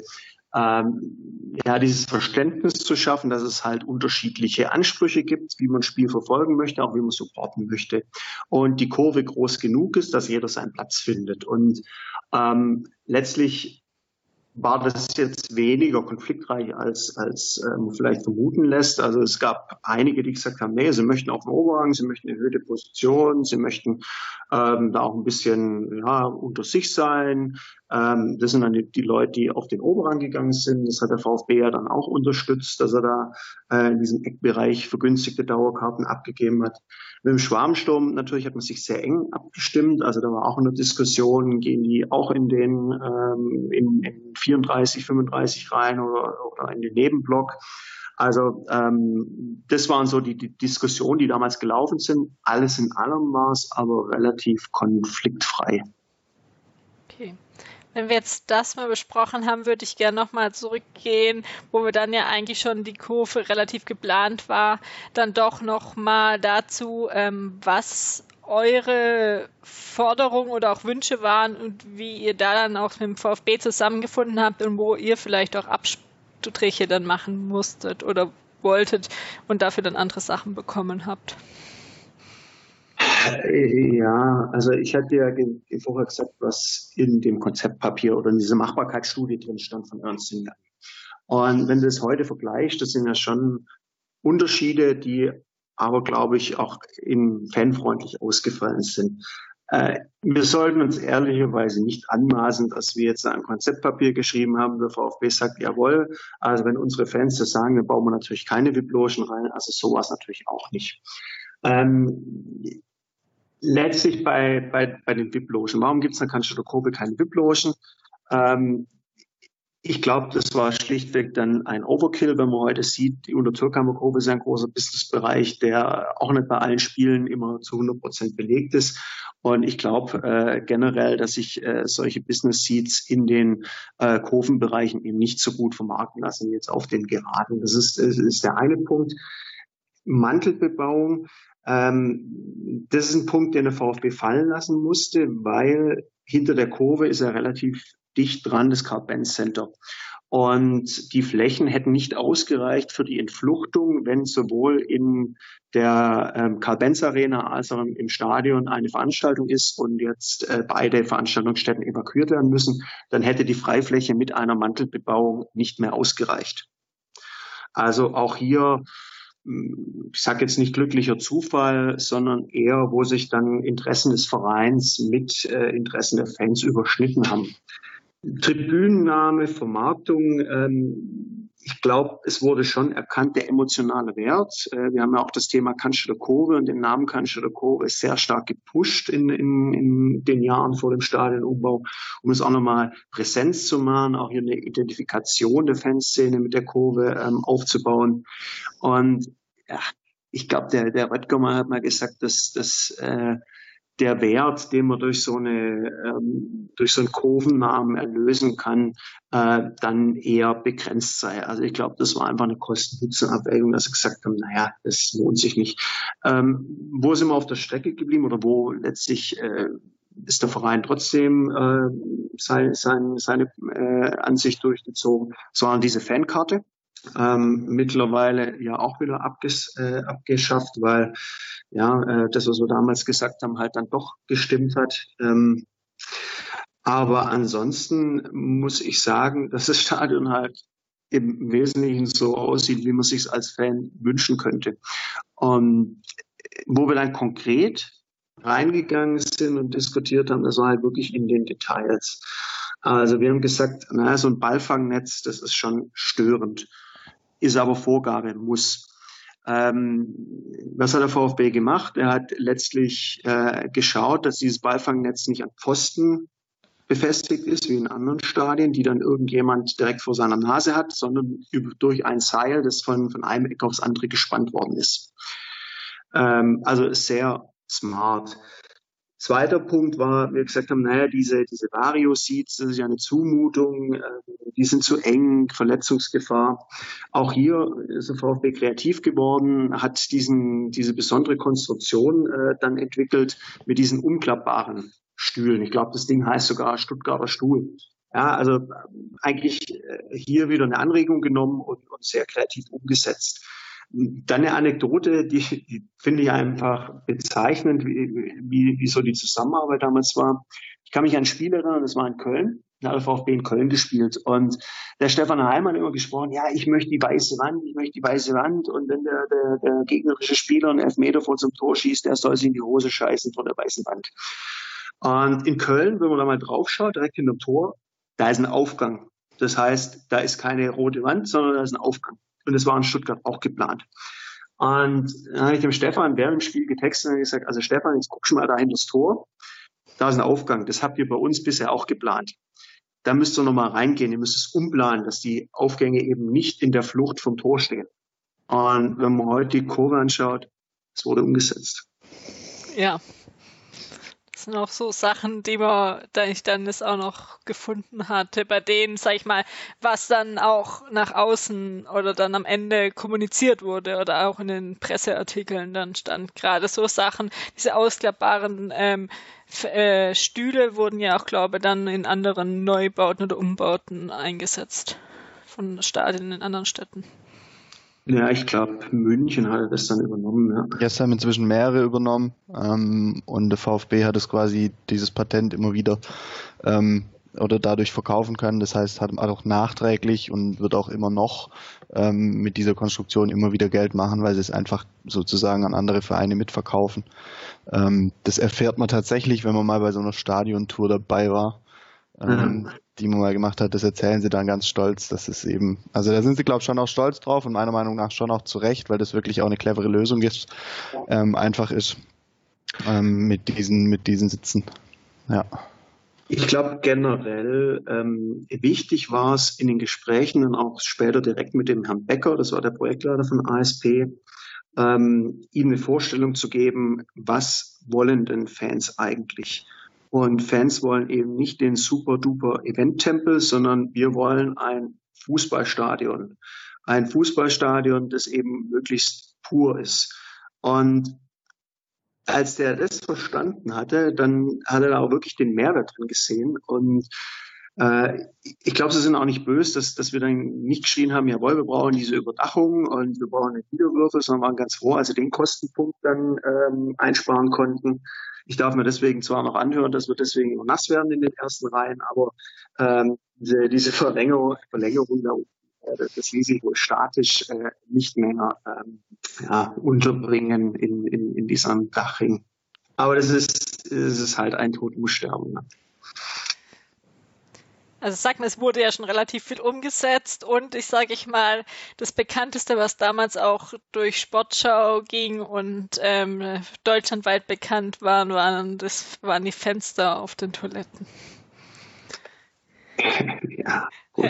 dieses Verständnis zu schaffen, dass es halt unterschiedliche Ansprüche gibt, wie man Spiel verfolgen möchte, auch wie man supporten möchte. Und die Kurve groß genug ist, dass jeder seinen Platz findet. Und letztlich war das jetzt weniger konfliktreich, als man vielleicht vermuten lässt. Also es gab einige, die gesagt haben, nee, sie möchten auf den Oberrang, sie möchten eine erhöhte Position, sie möchten da auch ein bisschen unter sich sein. Das sind dann die Leute, die auf den Oberrang gegangen sind. Das hat der VfB ja dann auch unterstützt, dass er da in diesem Eckbereich vergünstigte Dauerkarten abgegeben hat. Mit dem Schwarmsturm natürlich hat man sich sehr eng abgestimmt. Also da war auch eine Diskussion, gehen die auch in den in 34, 35 rein oder in den Nebenblock. Also das waren so die Diskussionen, die damals gelaufen sind. Alles in allem war es aber relativ konfliktfrei. Okay. Wenn wir jetzt das mal besprochen haben, würde ich gerne nochmal zurückgehen, wo wir dann ja eigentlich schon die Kurve relativ geplant war, dann doch nochmal dazu, was eure Forderungen oder auch Wünsche waren und wie ihr da dann auch mit dem VfB zusammengefunden habt und wo ihr vielleicht auch Abstriche dann machen musstet oder wolltet und dafür dann andere Sachen bekommen habt. Ja, also ich hatte ja vorher gesagt, was in dem Konzeptpapier oder in dieser Machbarkeitsstudie drin stand von Ernst & Young. Und wenn du das heute vergleichst, das sind ja schon Unterschiede, die aber, glaube ich, auch fanfreundlich ausgefallen sind. Wir sollten uns ehrlicherweise nicht anmaßen, dass wir jetzt ein Konzeptpapier geschrieben haben. Der VfB sagt, jawohl, also wenn unsere Fans das sagen, dann bauen wir natürlich keine VIP-Logen rein. Also sowas natürlich auch nicht. Letztlich bei den VIP-Logen. Warum gibt es in Cannstatter Kurve keine VIP-Logen? Ich glaube, das war schlichtweg dann ein Overkill, wenn man heute sieht, die Untertürkheimer Kurve ist ein großer Businessbereich, der auch nicht bei allen Spielen immer zu 100% belegt ist. Und ich glaube generell, dass sich solche Business Seats in den Kurvenbereichen eben nicht so gut vermarkten lassen wie jetzt auf den Geraden. Das ist der eine Punkt. Mantelbebauung. Das ist ein Punkt, den der VfB fallen lassen musste, weil hinter der Kurve ist er relativ dicht dran, das Carl-Benz Center. Und die Flächen hätten nicht ausgereicht für die Entfluchtung, wenn sowohl in der Carl-Benz Arena als auch im Stadion eine Veranstaltung ist und jetzt beide Veranstaltungsstätten evakuiert werden müssen, dann hätte die Freifläche mit einer Mantelbebauung nicht mehr ausgereicht. Also auch hier, ich sage jetzt nicht glücklicher Zufall, sondern eher, wo sich dann Interessen des Vereins mit Interessen der Fans überschnitten haben. Tribünennahme, Vermarktung, ich glaube, es wurde schon erkannt, der emotionale Wert. Wir haben ja auch das Thema Cannstatter Kurve und den Namen Cannstatter Kurve ist sehr stark gepusht in den Jahren vor dem Stadionumbau, um es auch nochmal Präsenz zu machen, auch hier eine Identifikation der Fanszene mit der Kurve aufzubauen. Und ja, ich glaube, der Röttger hat mal gesagt, dass der Wert, den man durch so einen Kurvennamen erlösen kann, dann eher begrenzt sei. Also ich glaube, das war einfach eine Kosten-Nutzen-Abwägung, dass sie gesagt haben, naja, das lohnt sich nicht. Wo sind wir auf der Strecke geblieben oder wo letztlich ist der Verein trotzdem seine Ansicht durchgezogen? Es war diese Fankarte. Mittlerweile ja auch wieder abgeschafft, weil das, was wir damals gesagt haben, halt dann doch gestimmt hat. Aber ansonsten muss ich sagen, dass das Stadion halt im Wesentlichen so aussieht, wie man sich es als Fan wünschen könnte. Und wo wir dann konkret reingegangen sind und diskutiert haben, das war halt wirklich in den Details. Also wir haben gesagt, so ein Ballfangnetz, das ist schon störend, ist aber Vorgabe, muss. Was hat der VfB gemacht? Er hat letztlich geschaut, dass dieses Ballfangnetz nicht an Pfosten befestigt ist, wie in anderen Stadien, die dann irgendjemand direkt vor seiner Nase hat, sondern durch ein Seil, das von einem Eck aufs andere gespannt worden ist. Also sehr smart. Zweiter Punkt war, wir gesagt haben, naja, diese Vario-Seats, das ist ja eine Zumutung, die sind zu eng, Verletzungsgefahr. Auch hier ist der VfB kreativ geworden, hat diese besondere Konstruktion dann entwickelt mit diesen umklappbaren Stühlen. Ich glaube, das Ding heißt sogar Stuttgarter Stuhl. Ja, also eigentlich hier wieder eine Anregung genommen und sehr kreativ umgesetzt. Dann eine Anekdote, die finde ich einfach bezeichnend, wie so die Zusammenarbeit damals war. Ich kann mich an ein Spiel erinnern, das war in Köln, der VfB in Köln gespielt. Und der Stefan Heilmann immer gesprochen, ja, ich möchte die weiße Wand. Und wenn der gegnerische Spieler einen Elfmeter vor zum Tor schießt, der soll sich in die Hose scheißen vor der weißen Wand. Und in Köln, wenn man da mal drauf schaut, direkt hinterm Tor, da ist ein Aufgang. Das heißt, da ist keine rote Wand, sondern da ist ein Aufgang. Und das war in Stuttgart auch geplant. Und dann habe ich dem Stefan während dem Spiel getextet und gesagt, also Stefan, jetzt guck schon mal da hinter das Tor. Da ist ein Aufgang. Das habt ihr bei uns bisher auch geplant. Da müsst ihr nochmal reingehen. Ihr müsst es umplanen, dass die Aufgänge eben nicht in der Flucht vom Tor stehen. Und wenn man heute die Kurve anschaut, es wurde umgesetzt. Ja. Das sind auch so Sachen, die man dann es auch noch gefunden hatte, bei denen, sag ich mal, was dann auch nach außen oder dann am Ende kommuniziert wurde oder auch in den Presseartikeln dann stand. Gerade so Sachen, diese ausklappbaren Stühle wurden ja auch, glaube ich, dann in anderen Neubauten oder Umbauten eingesetzt von Stadien in anderen Städten. Ja, ich glaube, München hat das dann übernommen. Ja. Jetzt haben inzwischen mehrere übernommen und der VfB hat es quasi dieses Patent immer wieder oder dadurch verkaufen können. Das heißt, hat auch nachträglich und wird auch immer noch mit dieser Konstruktion immer wieder Geld machen, weil sie es einfach sozusagen an andere Vereine mitverkaufen. Das erfährt man tatsächlich, wenn man mal bei so einer Stadiontour dabei war. Die man mal gemacht hat, das erzählen sie dann ganz stolz, dass es eben, also da sind sie, glaube ich, schon auch stolz drauf und meiner Meinung nach schon auch zu Recht, weil das wirklich auch eine clevere Lösung ist, einfach ist, mit diesen Sitzen. Ja. Ich glaube generell, wichtig war es in den Gesprächen und auch später direkt mit dem Herrn Becker, das war der Projektleiter von ASP, ihm eine Vorstellung zu geben, was wollen denn Fans eigentlich? Und Fans wollen eben nicht den super-duper Event-Tempel, sondern wir wollen ein Fußballstadion. Ein Fußballstadion, das eben möglichst pur ist. Und als der das verstanden hatte, dann hat er da auch wirklich den Mehrwert drin gesehen. Und ich glaube, sie sind auch nicht böse, dass wir dann nicht geschrien haben, jawohl, wir brauchen diese Überdachung und wir brauchen einen Widerwürfel, sondern waren ganz froh, als sie den Kostenpunkt dann einsparen konnten. Ich darf mir deswegen zwar noch anhören, dass wir deswegen immer nass werden in den ersten Reihen, aber diese Verlängerung das ließ sich wohl statisch nicht mehr unterbringen in diesem Dachring. Aber das ist halt ein Tod-Sterben. Ne? Also sag mal, es wurde ja schon relativ viel umgesetzt und mal, das Bekannteste, was damals auch durch Sportschau ging und deutschlandweit bekannt waren die Fenster auf den Toiletten. Ja, gut.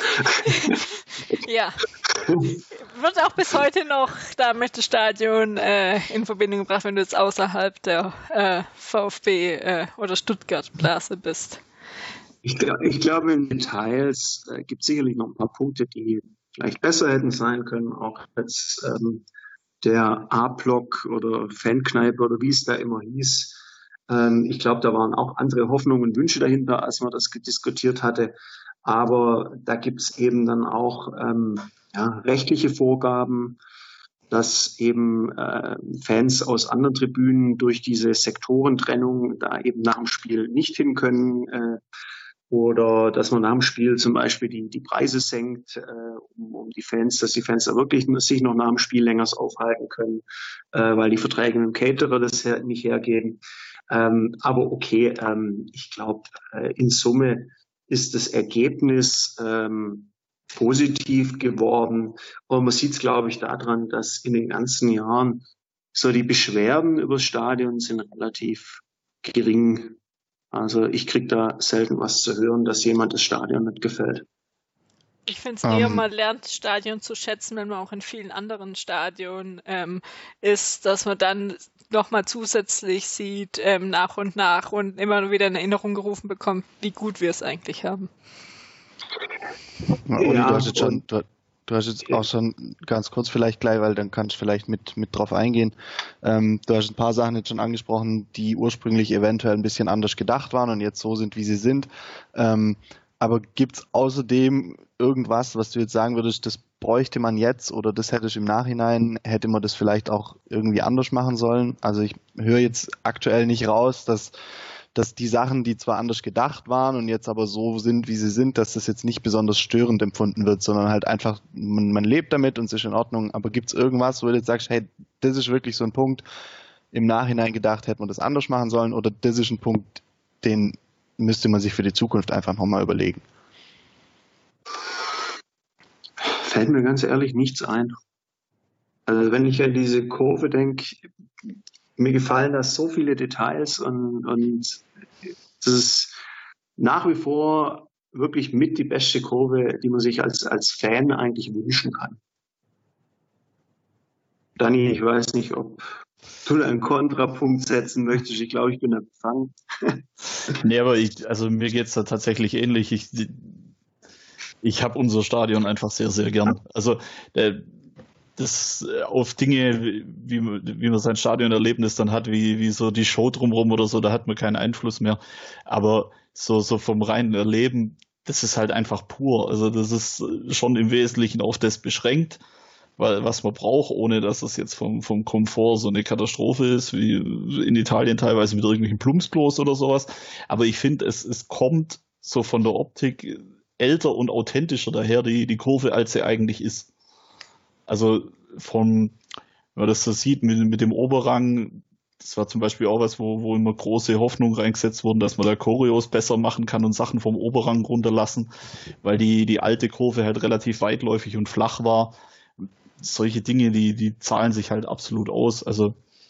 Ja. Wird auch bis heute noch damit das Stadion in Verbindung gebracht, wenn du jetzt außerhalb der VfB oder Stuttgart-Blase bist. Ich glaube, in Details gibt es sicherlich noch ein paar Punkte, die vielleicht besser hätten sein können. Auch jetzt der A-Block oder Fankneipe oder wie es da immer hieß. Ich glaube, da waren auch andere Hoffnungen und Wünsche dahinter, als man das diskutiert hatte. Aber da gibt es eben dann auch rechtliche Vorgaben, dass eben Fans aus anderen Tribünen durch diese Sektorentrennung da eben nach dem Spiel nicht hin können. Oder dass man nach dem Spiel zum Beispiel die Preise senkt, um die Fans, dass die Fans da wirklich sich noch nach dem Spiel länger aufhalten können, weil die Verträge mit dem Caterer das nicht hergeben. Aber okay, ich glaube, in Summe ist das Ergebnis positiv geworden. Und man sieht es, glaube ich, daran, dass in den ganzen Jahren so die Beschwerden über das Stadion sind relativ gering. Also ich kriege da selten was zu hören, dass jemand das Stadion nicht gefällt. Ich finde es eher, man lernt das Stadion zu schätzen, wenn man auch in vielen anderen Stadien ist, dass man dann nochmal zusätzlich sieht, nach und nach und immer wieder in Erinnerung gerufen bekommt, wie gut wir es eigentlich haben. Uli, du hast jetzt auch schon ganz kurz vielleicht gleich, weil dann kannst du vielleicht mit drauf eingehen. Du hast ein paar Sachen jetzt schon angesprochen, die ursprünglich eventuell ein bisschen anders gedacht waren und jetzt so sind, wie sie sind. Aber gibt es außerdem irgendwas, was du jetzt sagen würdest, das bräuchte man jetzt oder das hätte man das vielleicht auch irgendwie anders machen sollen? Also ich höre jetzt aktuell nicht raus, dass die Sachen, die zwar anders gedacht waren und jetzt aber so sind, wie sie sind, dass das jetzt nicht besonders störend empfunden wird, sondern halt einfach, man lebt damit und es ist in Ordnung. Aber gibt es irgendwas, wo du jetzt sagst, hey, das ist wirklich so ein Punkt, im Nachhinein gedacht, hätte man das anders machen sollen oder das ist ein Punkt, den müsste man sich für die Zukunft einfach nochmal überlegen? Fällt mir ganz ehrlich nichts ein. Also wenn ich an diese Kurve denke, mir gefallen da so viele Details und das ist nach wie vor wirklich mit die beste Kurve, die man sich als Fan eigentlich wünschen kann. Dani, ich weiß nicht, ob du da einen Kontrapunkt setzen möchtest. Ich glaube, ich bin empfangen. Nee, aber mir geht's da tatsächlich ähnlich. Ich habe unser Stadion einfach sehr, sehr gern. Also das auf Dinge, wie man sein Stadionerlebnis dann hat, wie so die Show drumherum oder so, da hat man keinen Einfluss mehr. Aber so vom reinen Erleben, das ist halt einfach pur. Also das ist schon im Wesentlichen auf das beschränkt, was man braucht, ohne dass es jetzt vom Komfort so eine Katastrophe ist, wie in Italien teilweise mit irgendwelchen Plumpsklos oder sowas. Aber ich finde, es kommt so von der Optik älter und authentischer daher, die Kurve, als sie eigentlich ist. Also wenn man das so sieht mit dem Oberrang, das war zum Beispiel auch was, wo immer große Hoffnungen reingesetzt wurden, dass man da Choreos besser machen kann und Sachen vom Oberrang runterlassen, weil die alte Kurve halt relativ weitläufig und flach war. Solche Dinge, die zahlen sich halt absolut aus. Also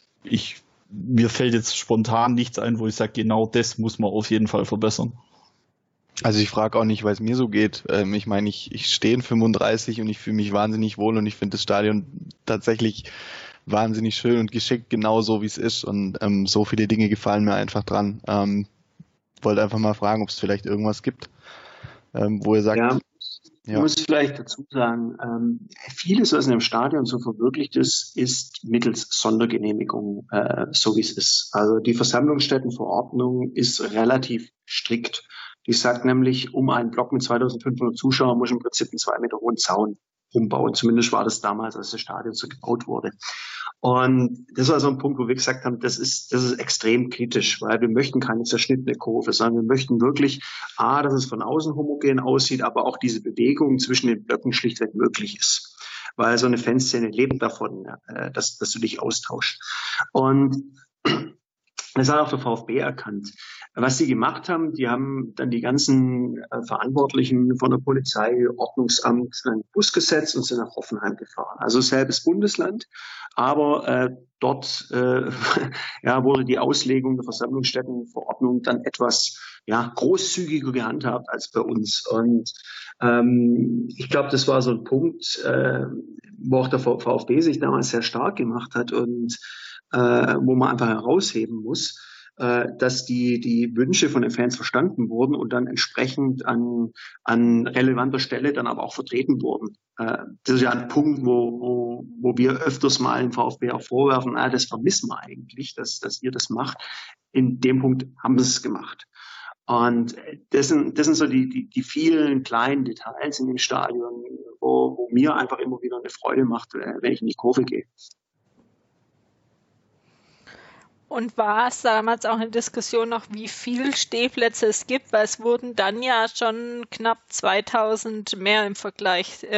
mir fällt jetzt spontan nichts ein, wo ich sage, genau das muss man auf jeden Fall verbessern. Also ich frage auch nicht, weil es mir so geht. Ich meine, ich stehe in 35 und ich fühle mich wahnsinnig wohl und ich finde das Stadion tatsächlich wahnsinnig schön und geschickt, genau so wie es ist und so viele Dinge gefallen mir einfach dran. Wollte einfach mal fragen, ob es vielleicht irgendwas gibt, wo ihr sagt... Ja. Ich muss vielleicht dazu sagen, vieles, was in dem Stadion so verwirklicht ist mittels Sondergenehmigung, so wie es ist. Also die Versammlungsstättenverordnung ist relativ strikt. Die sagt nämlich, um einen Block mit 2500 Zuschauern muss im Prinzip einen 2 Meter hohen Zaun umbauen. Zumindest war das damals, als das Stadion so gebaut wurde. Und das war so ein Punkt, wo wir gesagt haben, das ist extrem kritisch, weil wir möchten keine zerschnittene Kurve, sondern wir möchten wirklich, dass es von außen homogen aussieht, aber auch diese Bewegung zwischen den Blöcken schlichtweg möglich ist. Weil so eine Fanszene lebt davon, dass du dich austauschst. Und das hat auch der VfB erkannt. Was sie gemacht haben, die haben dann die ganzen Verantwortlichen von der Polizei, Ordnungsamt in einen Bus gesetzt und sind nach Hoffenheim gefahren. Also selbes Bundesland, aber dort wurde die Auslegung der Versammlungsstättenverordnung dann etwas großzügiger gehandhabt als bei uns. Und ich glaube, das war so ein Punkt, wo auch der VfB sich damals sehr stark gemacht hat und wo man einfach herausheben muss, dass die Wünsche von den Fans verstanden wurden und dann entsprechend an relevanter Stelle dann aber auch vertreten wurden. Das ist ja ein Punkt, wo wir öfters mal im VfB auch vorwerfen, das vermissen wir eigentlich, dass ihr das macht. In dem Punkt haben sie es gemacht. Und das sind so die vielen kleinen Details in den Stadien, wo mir einfach immer wieder eine Freude macht, wenn ich in die Kurve gehe. Und war es damals auch eine Diskussion noch, wie viele Stehplätze es gibt? Weil es wurden dann ja schon knapp 2000 mehr im Vergleich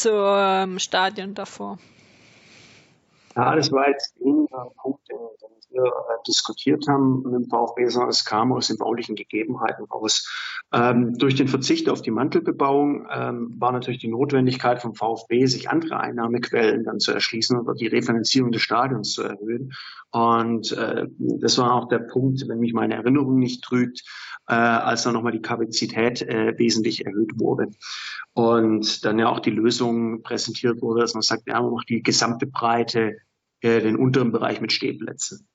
zum Stadion davor. Ja, das war jetzt weniger ein Punkt, den wir diskutiert haben mit dem VfB, sondern es kam aus den baulichen Gegebenheiten raus. Durch den Verzicht auf die Mantelbebauung war natürlich die Notwendigkeit vom VfB, sich andere Einnahmequellen dann zu erschließen oder die Refinanzierung des Stadions zu erhöhen. Und das war auch der Punkt, wenn mich meine Erinnerung nicht trügt, als dann nochmal die Kapazität wesentlich erhöht wurde. Und dann ja auch die Lösung präsentiert wurde, dass man sagt, ja, man macht die gesamte Breite, den unteren Bereich mit Stehplätzen.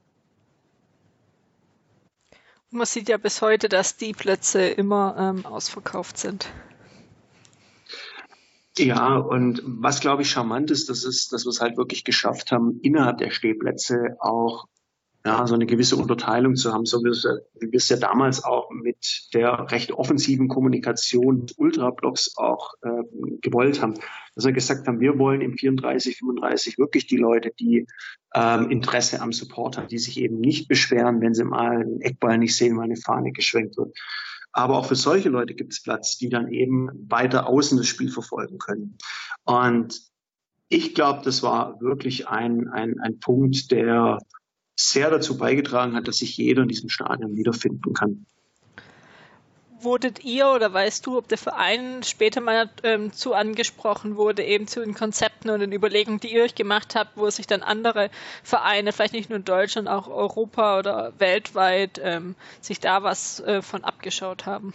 Man sieht ja bis heute, dass die Plätze immer ausverkauft sind. Ja, und was, glaube ich, charmant ist, dass wir es halt wirklich geschafft haben, innerhalb der Stehplätze auch so eine gewisse Unterteilung zu haben, so wie wir es ja damals auch mit der recht offensiven Kommunikation des Ultrablocks auch gewollt haben. Dass wir gesagt haben, wir wollen im 34, 35 wirklich die Leute, die Interesse am Support haben, die sich eben nicht beschweren, wenn sie mal einen Eckball nicht sehen, weil eine Fahne geschwenkt wird. Aber auch für solche Leute gibt es Platz, die dann eben weiter außen das Spiel verfolgen können. Und ich glaube, das war wirklich ein Punkt, der sehr dazu beigetragen hat, dass sich jeder in diesem Stadion wiederfinden kann. Wurdet ihr oder weißt du, ob der Verein später mal zu angesprochen wurde, eben zu den Konzepten und den Überlegungen, die ihr euch gemacht habt, wo sich dann andere Vereine, vielleicht nicht nur in Deutschland, auch Europa oder weltweit, sich da was von abgeschaut haben?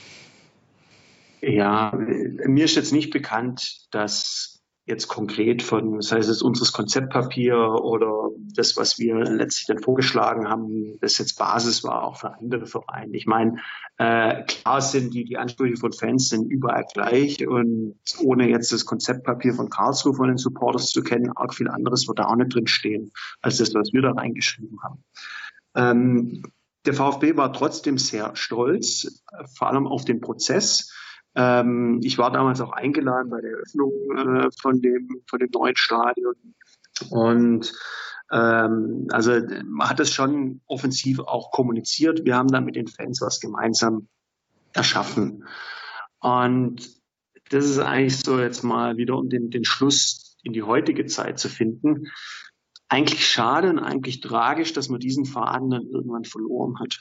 Ja, mir ist jetzt nicht bekannt, dass jetzt konkret von, sei es unseres Konzeptpapier oder das, was wir letztlich dann vorgeschlagen haben, das jetzt Basis war auch für andere Vereine. Ich meine, klar sind die Ansprüche von Fans sind überall gleich und ohne jetzt das Konzeptpapier von Karlsruhe von den Supporters zu kennen, arg viel anderes wird da auch nicht drin stehen, als das, was wir da reingeschrieben haben. Der VfB war trotzdem sehr stolz, vor allem auf den Prozess. Ich war damals auch eingeladen bei der Eröffnung von dem neuen Stadion und also man hat es schon offensiv auch kommuniziert. Wir haben da mit den Fans was gemeinsam erschaffen und das ist eigentlich so jetzt mal wieder, um den Schluss in die heutige Zeit zu finden, eigentlich schade und eigentlich tragisch, dass man diesen Faden dann irgendwann verloren hat.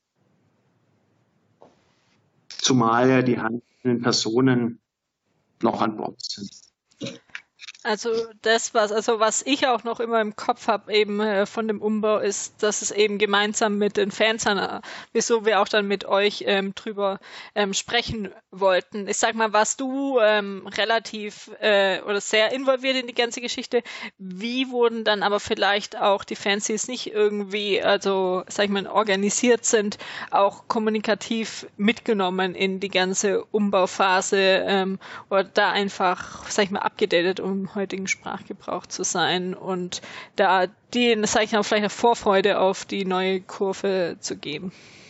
Zumal ja die handelnden Personen noch an Bord sind. Also was ich auch noch immer im Kopf habe eben von dem Umbau ist, dass es eben gemeinsam mit den Fans, wieso wir auch dann mit euch drüber sprechen wollten. Ich sag mal, warst du relativ oder sehr involviert in die ganze Geschichte? Wie wurden dann aber vielleicht auch die Fans, die es nicht irgendwie, also sag ich mal, organisiert sind, auch kommunikativ mitgenommen in die ganze Umbauphase oder da einfach, sag ich mal, abgedatet, um heutigen Sprachgebrauch zu sein und da denen, sag ich mal, vielleicht eine Vorfreude auf die neue Kurve zu geben?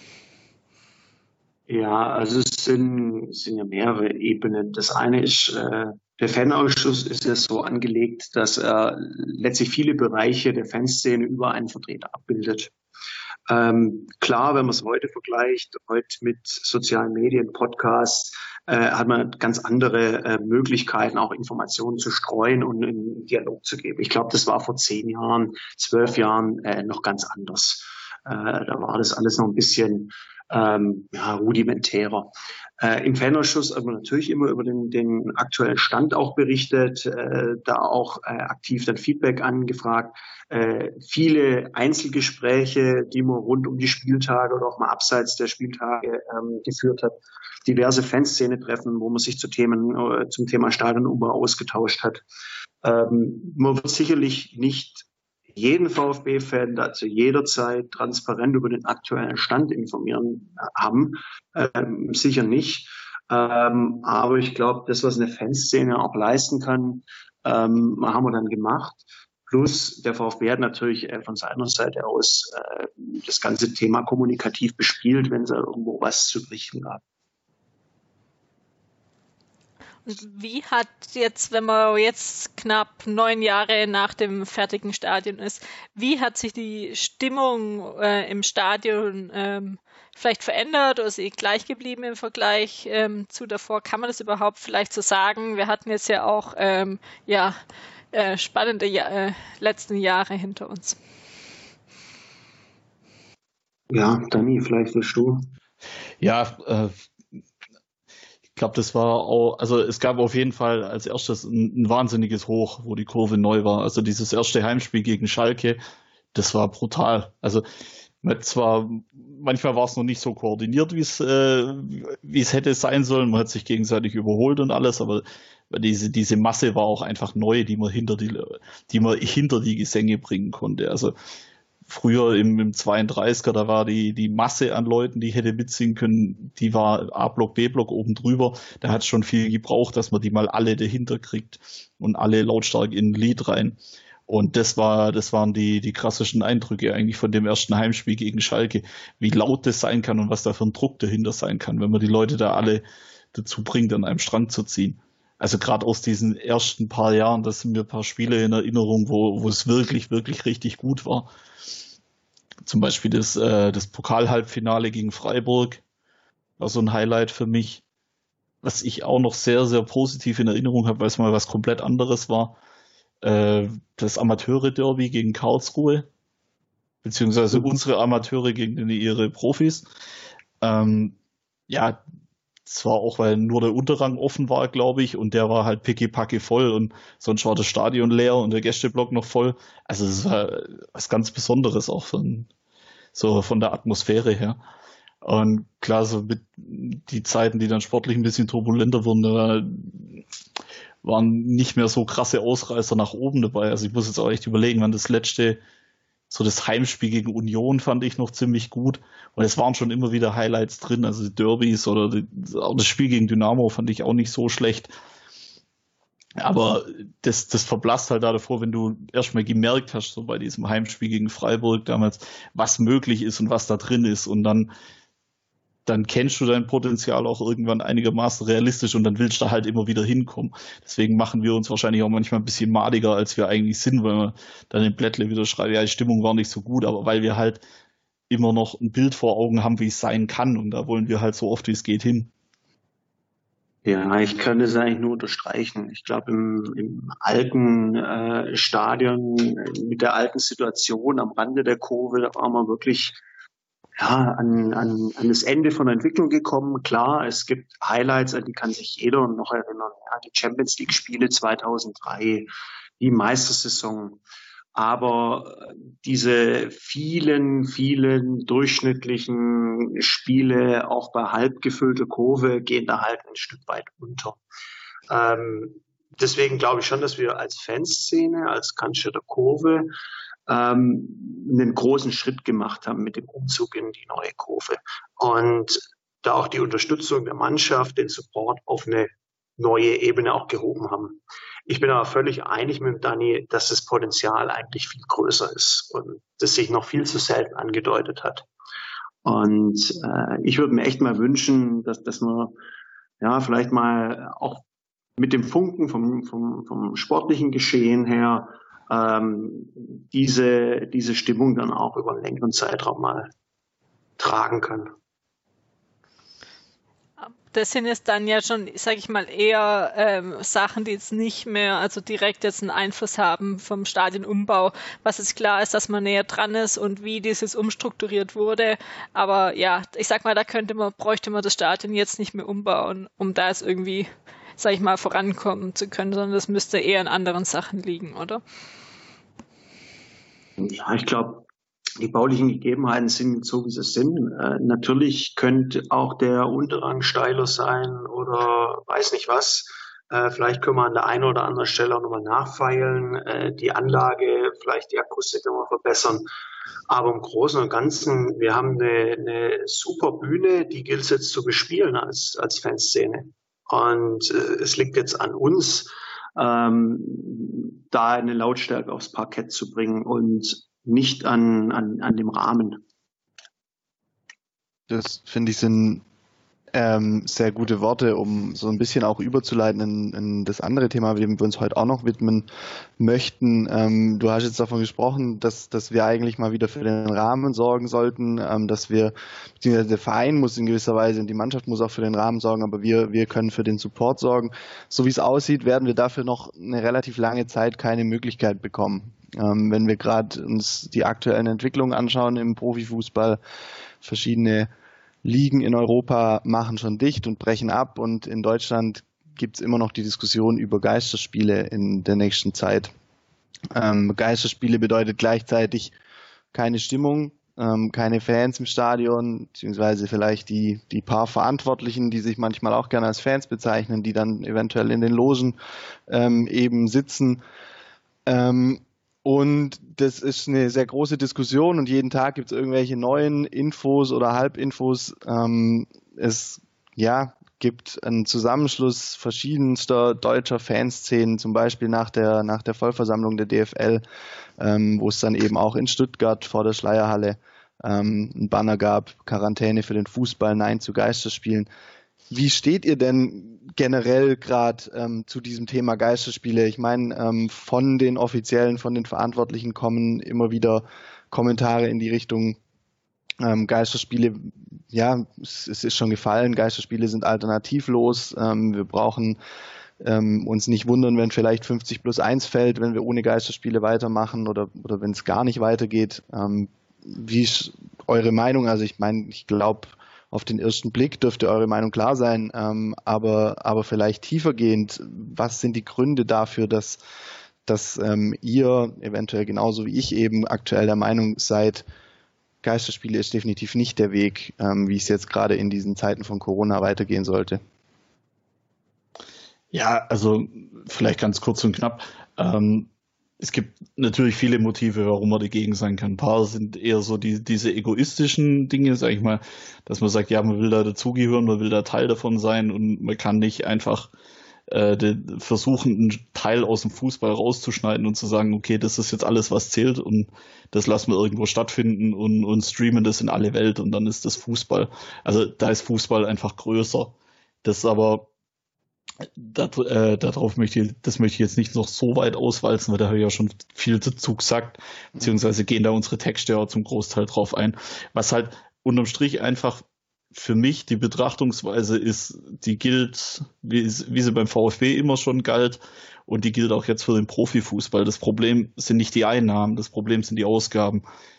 Ja, also es sind ja mehrere Ebenen. Das eine ist, der Fanausschuss ist ja so angelegt, dass er letztlich viele Bereiche der Fanszene über einen Vertreter abbildet. Klar, wenn man es heute vergleicht, heute mit sozialen Medien, Podcasts, hat man ganz andere Möglichkeiten, auch Informationen zu streuen und in Dialog zu geben. Ich glaube, das war vor 10 Jahren, 12 Jahren noch ganz anders. Da war das alles noch ein bisschen rudimentärer. Im Fanausschuss haben wir natürlich immer über den aktuellen Stand auch berichtet, da auch aktiv dann Feedback angefragt. Viele Einzelgespräche, die man rund um die Spieltage oder auch mal abseits der Spieltage geführt hat. Diverse Fanszene-Treffen, wo man sich zum Thema Stadionumbau ausgetauscht hat. Man wird sicherlich nicht jeden VfB-Fan da zu jeder Zeit transparent über den aktuellen Stand informieren haben. Sicher nicht. Aber ich glaube, das, was eine Fanszene auch leisten kann, haben wir dann gemacht. Plus der VfB hat natürlich von seiner Seite aus das ganze Thema kommunikativ bespielt, wenn es irgendwo was zu berichten gab. Und wie hat jetzt, wenn man jetzt knapp 9 Jahre nach dem fertigen Stadion ist, wie hat sich die Stimmung im Stadion vielleicht verändert oder ist sie gleich geblieben im Vergleich zu davor? Kann man das überhaupt vielleicht so sagen? Wir hatten jetzt ja auch spannende letzten Jahre hinter uns. Ja, Dani, vielleicht willst du. Ja, ich glaube, das war auch, also es gab auf jeden Fall als erstes ein wahnsinniges Hoch, wo die Kurve neu war. Also dieses erste Heimspiel gegen Schalke, das war brutal. Also zwar manchmal war es noch nicht so koordiniert, wie es hätte sein sollen. Man hat sich gegenseitig überholt und alles, aber diese Masse war auch einfach neu, die man hinter die Gesänge bringen konnte. Also früher im 32er, da war die Masse an Leuten, die hätte mitsingen können, die war A-Block, B-Block oben drüber. Da hat es schon viel gebraucht, dass man die mal alle dahinter kriegt und alle lautstark in ein Lied rein. Und das waren die krassischen Eindrücke eigentlich von dem ersten Heimspiel gegen Schalke, wie laut das sein kann und was da für ein Druck dahinter sein kann, wenn man die Leute da alle dazu bringt, an einem Strang zu ziehen. Also gerade aus diesen ersten paar Jahren, das sind mir ein paar Spiele in Erinnerung, wo es wirklich, wirklich richtig gut war. Zum Beispiel das Pokal-Halbfinale gegen Freiburg war so ein Highlight für mich. Was ich auch noch sehr, sehr positiv in Erinnerung habe, weil es mal was komplett anderes war, das Amateure-Derby gegen Karlsruhe, beziehungsweise unsere Amateure gegen ihre Profis. Ja, zwar auch, weil nur der Unterrang offen war, glaube ich, und der war halt pickepacke voll und sonst war das Stadion leer und der Gästeblock noch voll. Also es war was ganz Besonderes auch so von der Atmosphäre her. Und klar, so mit die Zeiten, die dann sportlich ein bisschen turbulenter wurden, da waren nicht mehr so krasse Ausreißer nach oben dabei. Also ich muss jetzt auch echt überlegen, wann so das Heimspiel gegen Union fand ich noch ziemlich gut. Und es waren schon immer wieder Highlights drin, also die Derbys oder auch das Spiel gegen Dynamo fand ich auch nicht so schlecht. Aber das verblasst halt da davor, wenn du erstmal gemerkt hast, so bei diesem Heimspiel gegen Freiburg damals, was möglich ist und was da drin ist. Und dann kennst du dein Potenzial auch irgendwann einigermaßen realistisch und dann willst du da halt immer wieder hinkommen. Deswegen machen wir uns wahrscheinlich auch manchmal ein bisschen madiger, als wir eigentlich sind, weil wir dann im Blättle wieder schreiben, ja, die Stimmung war nicht so gut, aber weil wir halt immer noch ein Bild vor Augen haben, wie es sein kann und da wollen wir halt so oft wie es geht hin. Ja, ich könnte es eigentlich nur unterstreichen. Ich glaube, im alten Stadion mit der alten Situation am Rande der Kurve, da war man wirklich an das Ende von der Entwicklung gekommen. Klar, es gibt Highlights, an die kann sich jeder noch erinnern. Ja, die Champions League Spiele 2003, die Meistersaison. Aber diese vielen, vielen durchschnittlichen Spiele auch bei halb gefüllter Kurve gehen da halt ein Stück weit unter. Deswegen glaube ich schon, dass wir als Fanszene, als Cannstatter Kurve einen großen Schritt gemacht haben mit dem Umzug in die neue Kurve. Und da auch die Unterstützung der Mannschaft, den Support auf eine neue Ebene auch gehoben haben. Ich bin aber völlig einig mit Dani, dass das Potenzial eigentlich viel größer ist und das sich noch viel zu selten angedeutet hat. Und ich würde mir echt mal wünschen, dass man vielleicht mal auch mit dem Funken vom sportlichen Geschehen her diese Stimmung dann auch über einen längeren Zeitraum mal tragen kann. Das sind jetzt dann ja schon, sage ich mal, eher Sachen, die jetzt nicht mehr, also direkt jetzt einen Einfluss haben vom Stadionumbau. Was jetzt klar ist, dass man näher dran ist und wie dieses umstrukturiert wurde. Aber ja, ich sag mal, bräuchte man das Stadion jetzt nicht mehr umbauen, um da jetzt irgendwie, sag ich mal, vorankommen zu können, sondern das müsste eher an anderen Sachen liegen, oder? Ja, ich glaube, die baulichen Gegebenheiten sind so, wie sie sind. Natürlich könnte auch der Unterrang steiler sein oder weiß nicht was. Vielleicht können wir an der einen oder anderen Stelle auch nochmal nachfeilen, die Anlage, vielleicht die Akustik nochmal verbessern. Aber im Großen und Ganzen, wir haben eine super Bühne, die gilt es jetzt zu bespielen als Fanszene. Und es liegt jetzt an uns, da eine Lautstärke aufs Parkett zu bringen und nicht an dem Rahmen. Das finde ich sind sehr gute Worte, um so ein bisschen auch überzuleiten in das andere Thema, dem wir uns heute auch noch widmen möchten. Du hast jetzt davon gesprochen, dass wir eigentlich mal wieder für den Rahmen sorgen sollten, beziehungsweise der Verein muss in gewisser Weise und die Mannschaft muss auch für den Rahmen sorgen, aber wir können für den Support sorgen. So wie es aussieht, werden wir dafür noch eine relativ lange Zeit keine Möglichkeit bekommen. Wenn wir gerade uns die aktuellen Entwicklungen anschauen im Profifußball, verschiedene Ligen in Europa machen schon dicht und brechen ab, und in Deutschland gibt es immer noch die Diskussion über Geisterspiele in der nächsten Zeit. Geisterspiele bedeutet gleichzeitig keine Stimmung, keine Fans im Stadion, beziehungsweise vielleicht die paar Verantwortlichen, die sich manchmal auch gerne als Fans bezeichnen, die dann eventuell in den Logen eben sitzen. Und das ist eine sehr große Diskussion, und jeden Tag gibt es irgendwelche neuen Infos oder Halbinfos. Es gibt einen Zusammenschluss verschiedenster deutscher Fanszenen, zum Beispiel nach der Vollversammlung der DFL, wo es dann eben auch in Stuttgart vor der Schleierhalle ein Banner gab: Quarantäne für den Fußball, Nein zu Geisterspielen. Wie steht ihr denn generell gerade zu diesem Thema Geisterspiele? Ich meine, von den Offiziellen, von den Verantwortlichen kommen immer wieder Kommentare in die Richtung, Geisterspiele, ja, es ist schon gefallen, Geisterspiele sind alternativlos. Wir brauchen uns nicht wundern, wenn vielleicht 50+1 fällt, wenn wir ohne Geisterspiele weitermachen, oder wenn es gar nicht weitergeht. Wie ist eure Meinung? Also ich meine, ich glaube, auf den ersten Blick dürfte eure Meinung klar sein, aber vielleicht tiefergehend, was sind die Gründe dafür, dass ihr eventuell genauso wie ich eben aktuell der Meinung seid, Geisterspiele ist definitiv nicht der Weg, wie es jetzt gerade in diesen Zeiten von Corona weitergehen sollte? Ja, also vielleicht ganz kurz und knapp. Es gibt natürlich viele Motive, warum man dagegen sein kann. Ein paar sind eher so diese egoistischen Dinge, sag ich mal, dass man sagt, ja, man will da dazugehören, man will da Teil davon sein, und man kann nicht einfach versuchen, einen Teil aus dem Fußball rauszuschneiden und zu sagen, okay, das ist jetzt alles, was zählt, und das lassen wir irgendwo stattfinden und streamen das in alle Welt, und dann ist das Fußball. Also da ist Fußball einfach größer. Das aber, das möchte ich jetzt nicht noch so weit auswalzen, weil da habe ich ja schon viel dazu gesagt, beziehungsweise gehen da unsere Texte ja zum Großteil drauf ein. Was halt unterm Strich einfach für mich die Betrachtungsweise ist, die gilt, wie sie beim VfB immer schon galt, und die gilt auch jetzt für den Profifußball. Das Problem sind nicht die Einnahmen, das Problem sind die Ausgaben.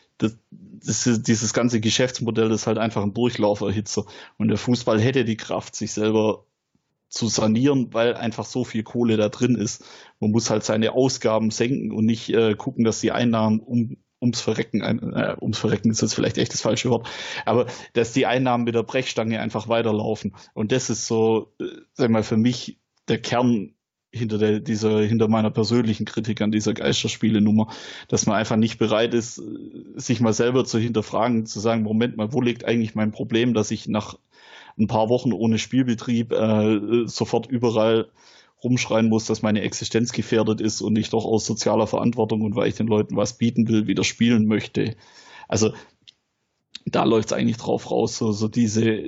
Dieses ganze Geschäftsmodell ist halt einfach ein Durchlauferhitzer, und der Fußball hätte die Kraft, sich selber zu sanieren, weil einfach so viel Kohle da drin ist. Man muss halt seine Ausgaben senken und nicht gucken, dass die Einnahmen ums Verrecken ist jetzt vielleicht echt das falsche Wort, aber dass die Einnahmen mit der Brechstange einfach weiterlaufen. Und das ist so, sag mal, für mich der Kern hinter meiner persönlichen Kritik an dieser Geisterspiele-Nummer, dass man einfach nicht bereit ist, sich mal selber zu hinterfragen, zu sagen, Moment mal, wo liegt eigentlich mein Problem, dass ich nach ein paar Wochen ohne Spielbetrieb sofort überall rumschreien muss, dass meine Existenz gefährdet ist, und ich doch aus sozialer Verantwortung und weil ich den Leuten was bieten will, wieder spielen möchte. Also da läuft es eigentlich drauf raus, so dieser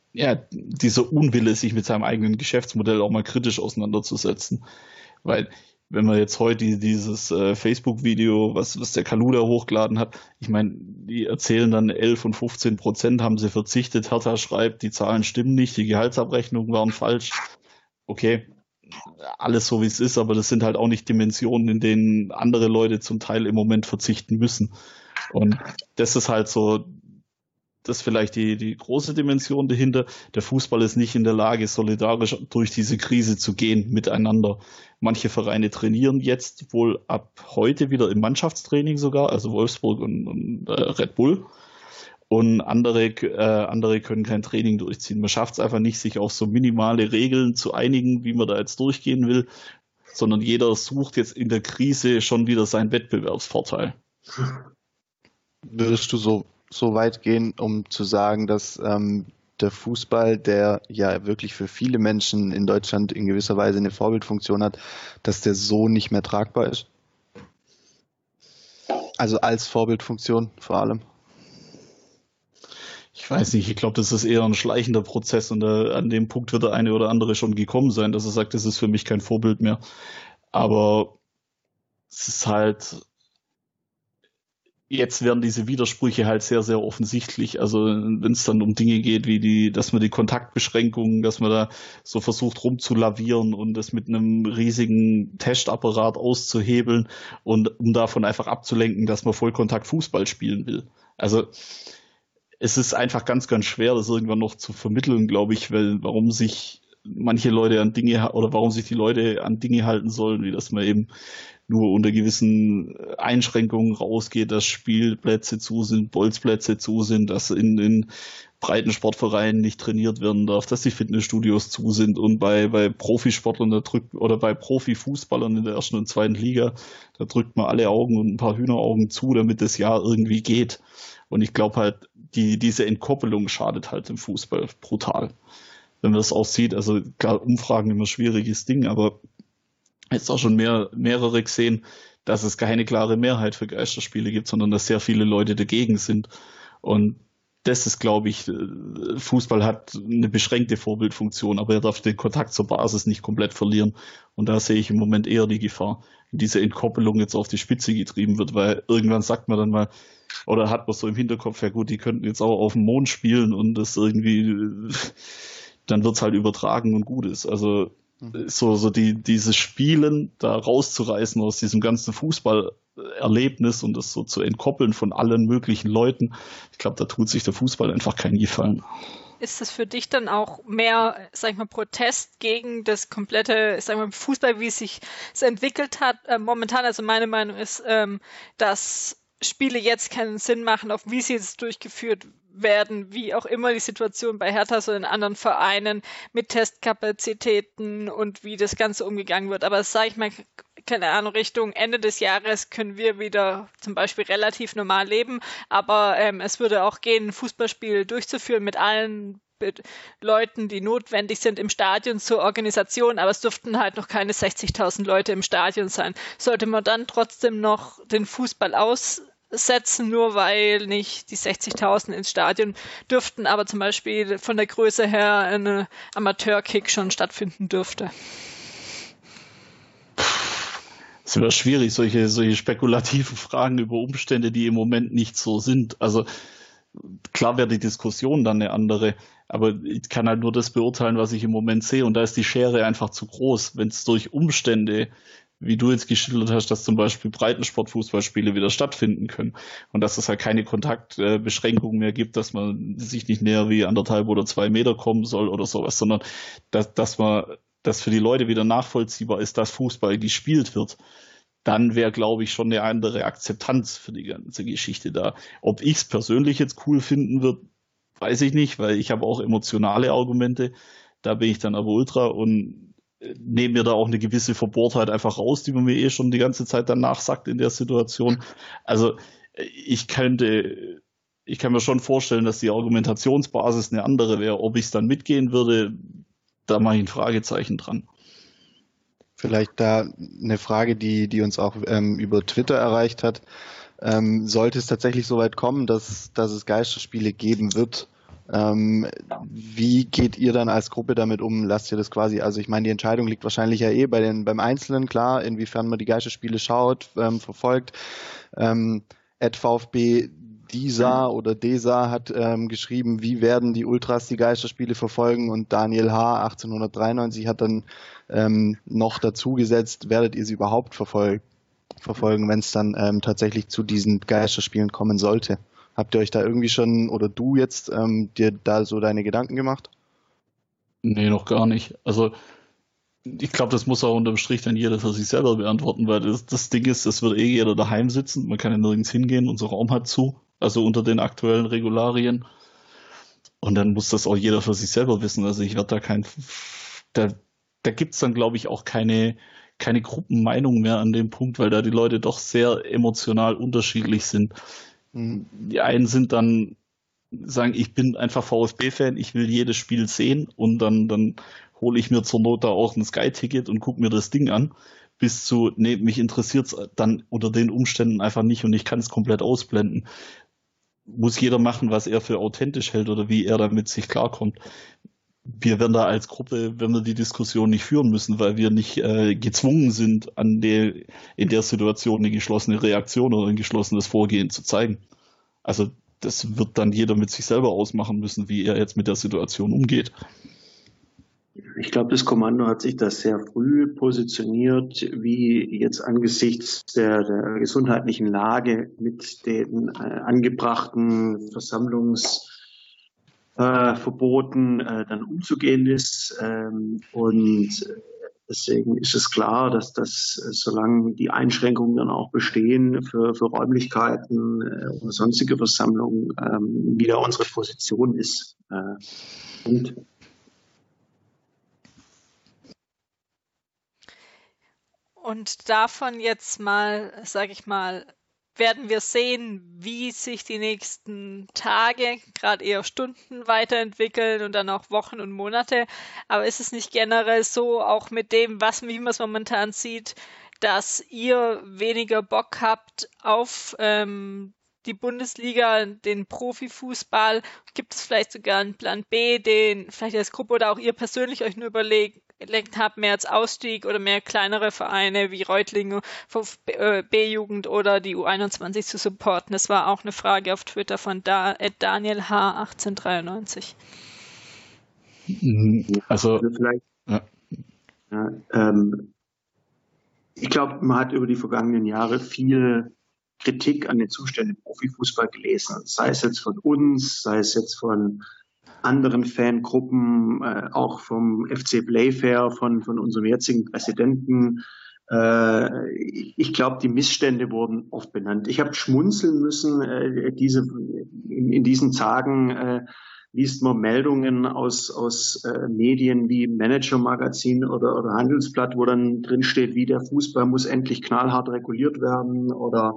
Unwille, sich mit seinem eigenen Geschäftsmodell auch mal kritisch auseinanderzusetzen. Weil wenn man jetzt heute dieses Facebook-Video, was der Kaluda hochgeladen hat, ich meine, die erzählen dann 11 und 15% haben sie verzichtet. Hertha schreibt, die Zahlen stimmen nicht, die Gehaltsabrechnungen waren falsch. Okay, alles so wie es ist, aber das sind halt auch nicht Dimensionen, in denen andere Leute zum Teil im Moment verzichten müssen. Und das ist halt so, das ist vielleicht die große Dimension dahinter. Der Fußball ist nicht in der Lage, solidarisch durch diese Krise zu gehen miteinander. Manche Vereine trainieren jetzt wohl ab heute wieder im Mannschaftstraining sogar, also Wolfsburg und Red Bull. Und andere können kein Training durchziehen. Man schafft es einfach nicht, sich auf so minimale Regeln zu einigen, wie man da jetzt durchgehen will, sondern jeder sucht jetzt in der Krise schon wieder seinen Wettbewerbsvorteil. Würdest du so weit gehen, um zu sagen, dass der Fußball, der ja wirklich für viele Menschen in Deutschland in gewisser Weise eine Vorbildfunktion hat, dass der so nicht mehr tragbar ist? Also als Vorbildfunktion vor allem? Ich weiß nicht, ich glaube, das ist eher ein schleichender Prozess, und an dem Punkt wird der eine oder andere schon gekommen sein, dass er sagt, das ist für mich kein Vorbild mehr. Aber es ist halt, jetzt werden diese Widersprüche halt sehr, sehr offensichtlich. Also wenn es dann um Dinge geht, wie dass man die Kontaktbeschränkungen, dass man da so versucht rumzulavieren und das mit einem riesigen Testapparat auszuhebeln und um davon einfach abzulenken, dass man Vollkontakt Fußball spielen will. Also es ist einfach ganz, ganz schwer, das irgendwann noch zu vermitteln, glaube ich, weil warum sich manche Leute an Dinge oder warum sich die Leute an Dinge halten sollen, wie dass man eben nur unter gewissen Einschränkungen rausgeht, dass Spielplätze zu sind, Bolzplätze zu sind, dass in breiten Sportvereinen nicht trainiert werden darf, dass die Fitnessstudios zu sind und bei Profisportlern oder bei Profifußballern in der ersten und zweiten Liga, da drückt man alle Augen und ein paar Hühneraugen zu, damit das Jahr irgendwie geht. Und ich glaube halt, diese Entkoppelung schadet halt dem Fußball brutal. Wenn man das auch sieht, also klar, Umfragen immer ein schwieriges Ding, aber jetzt auch schon mehrere gesehen, dass es keine klare Mehrheit für Geisterspiele gibt, sondern dass sehr viele Leute dagegen sind. Und das ist, glaube ich, Fußball hat eine beschränkte Vorbildfunktion, aber er darf den Kontakt zur Basis nicht komplett verlieren. Und da sehe ich im Moment eher die Gefahr, wenn diese Entkoppelung jetzt auf die Spitze getrieben wird, weil irgendwann sagt man dann mal, oder hat man so im Hinterkopf, ja gut, die könnten jetzt auch auf dem Mond spielen und das irgendwie, dann wird's halt übertragen und gut ist. Also dieses Spielen da rauszureißen aus diesem ganzen Fußballerlebnis und das so zu entkoppeln von allen möglichen Leuten, ich glaube, da tut sich der Fußball einfach keinen Gefallen. Ist das für dich dann auch mehr, sag ich mal, Protest gegen das komplette, sag ich mal, Fußball, wie es sich entwickelt hat? Momentan, also meine Meinung ist, dass Spiele jetzt keinen Sinn machen, auf wie sie jetzt durchgeführt werden, wie auch immer die Situation bei Hertha oder in anderen Vereinen mit Testkapazitäten und wie das Ganze umgegangen wird. Aber sage ich mal, keine Ahnung, Richtung Ende des Jahres können wir wieder zum Beispiel relativ normal leben, aber es würde auch gehen, ein Fußballspiel durchzuführen mit allen Leuten, die notwendig sind im Stadion zur Organisation, aber es dürften halt noch keine 60.000 Leute im Stadion sein. Sollte man dann trotzdem noch den Fußball aussetzen, nur weil nicht die 60.000 ins Stadion dürften, aber zum Beispiel von der Größe her eine Amateurkick schon stattfinden dürfte? Es wäre schwierig, solche spekulativen Fragen über Umstände, die im Moment nicht so sind. Also klar wäre die Diskussion dann eine andere, aber ich kann halt nur das beurteilen, was ich im Moment sehe, und da ist die Schere einfach zu groß. Wenn es durch Umstände, wie du jetzt geschildert hast, dass zum Beispiel Breitensportfußballspiele wieder stattfinden können und dass es halt keine Kontaktbeschränkungen mehr gibt, dass man sich nicht näher wie 1,5 oder 2 Meter kommen soll oder sowas, sondern dass für die Leute wieder nachvollziehbar ist, dass Fußball gespielt wird, dann wäre, glaube ich, schon eine andere Akzeptanz für die ganze Geschichte da. Ob ich es persönlich jetzt cool finden würde, weiß ich nicht, weil ich habe auch emotionale Argumente. Da bin ich dann aber ultra und nehme mir da auch eine gewisse Verbohrtheit einfach raus, die man mir schon die ganze Zeit danach sagt in der Situation. Also ich kann mir schon vorstellen, dass die Argumentationsbasis eine andere wäre. Ob ich es dann mitgehen würde, da mache ich ein Fragezeichen dran. Vielleicht da eine Frage, die uns auch über Twitter erreicht hat. Sollte es tatsächlich so weit kommen, dass es Geisterspiele geben wird, wie geht ihr dann als Gruppe damit um? Lasst ihr das quasi, also ich meine, die Entscheidung liegt wahrscheinlich ja beim Einzelnen, klar, inwiefern man die Geisterspiele schaut, verfolgt. @VfB Disa oder Desa hat geschrieben, wie werden die Ultras die Geisterspiele verfolgen, und Daniel H. 1893 hat dann noch dazu gesetzt, werdet ihr sie überhaupt verfolgen, wenn es dann tatsächlich zu diesen Geisterspielen kommen sollte? Habt ihr euch da irgendwie schon, oder du jetzt, dir da so deine Gedanken gemacht? Nee, noch gar nicht. Also ich glaube, das muss auch unterm Strich dann jeder für sich selber beantworten, weil das Ding ist, das wird jeder daheim sitzen, man kann ja nirgends hingehen, unser Raum hat zu, also unter den aktuellen Regularien. Und dann muss das auch jeder für sich selber wissen. Also ich werde da gibt's dann, glaube ich, auch keine Gruppenmeinung mehr an dem Punkt, weil da die Leute doch sehr emotional unterschiedlich sind. Die einen sind dann, sagen, ich bin einfach VfB-Fan, ich will jedes Spiel sehen, und dann hole ich mir zur Not da auch ein Sky-Ticket und gucke mir das Ding an, bis zu, nee, mich interessiert's dann unter den Umständen einfach nicht und ich kann es komplett ausblenden. Muss jeder machen, was er für authentisch hält oder wie er damit sich klarkommt. wir werden da als Gruppe, wenn wir die Diskussion nicht führen müssen, weil wir nicht gezwungen sind, in der Situation eine geschlossene Reaktion oder ein geschlossenes Vorgehen zu zeigen. Also das wird dann jeder mit sich selber ausmachen müssen, wie er jetzt mit der Situation umgeht. Ich glaube, das Kommando hat sich da sehr früh positioniert, wie jetzt angesichts der gesundheitlichen Lage mit den angebrachten Versammlungsverboten dann umzugehen ist. Und deswegen ist es klar, dass das, solange die Einschränkungen dann auch bestehen für Räumlichkeiten oder sonstige Versammlungen, wieder unsere Position ist. Und Und davon jetzt mal, sage ich mal, werden wir sehen, wie sich die nächsten Tage, gerade eher Stunden weiterentwickeln und dann auch Wochen und Monate. Aber ist es nicht generell so, auch mit dem, wie man es momentan sieht, dass ihr weniger Bock habt auf die Bundesliga, den Profifußball? Gibt es vielleicht sogar einen Plan B, den vielleicht als Gruppe oder auch ihr persönlich euch nur überlegt habt, mehr als Ausstieg oder mehr kleinere Vereine wie Reutlingen, B-Jugend oder die U21 zu supporten? Das war auch eine Frage auf Twitter von Daniel H1893. Also vielleicht, ja. Ich glaube, man hat über die vergangenen Jahre viel Kritik an den Zuständen im Profifußball gelesen, sei es jetzt von uns, sei es jetzt von anderen Fangruppen, auch vom FC Playfair, von unserem jetzigen Präsidenten. Ich glaube, die Missstände wurden oft benannt. Ich habe schmunzeln müssen, in diesen Tagen liest man Meldungen aus Medien wie Manager Magazin oder Handelsblatt, wo dann drin steht, wie der Fußball muss endlich knallhart reguliert werden oder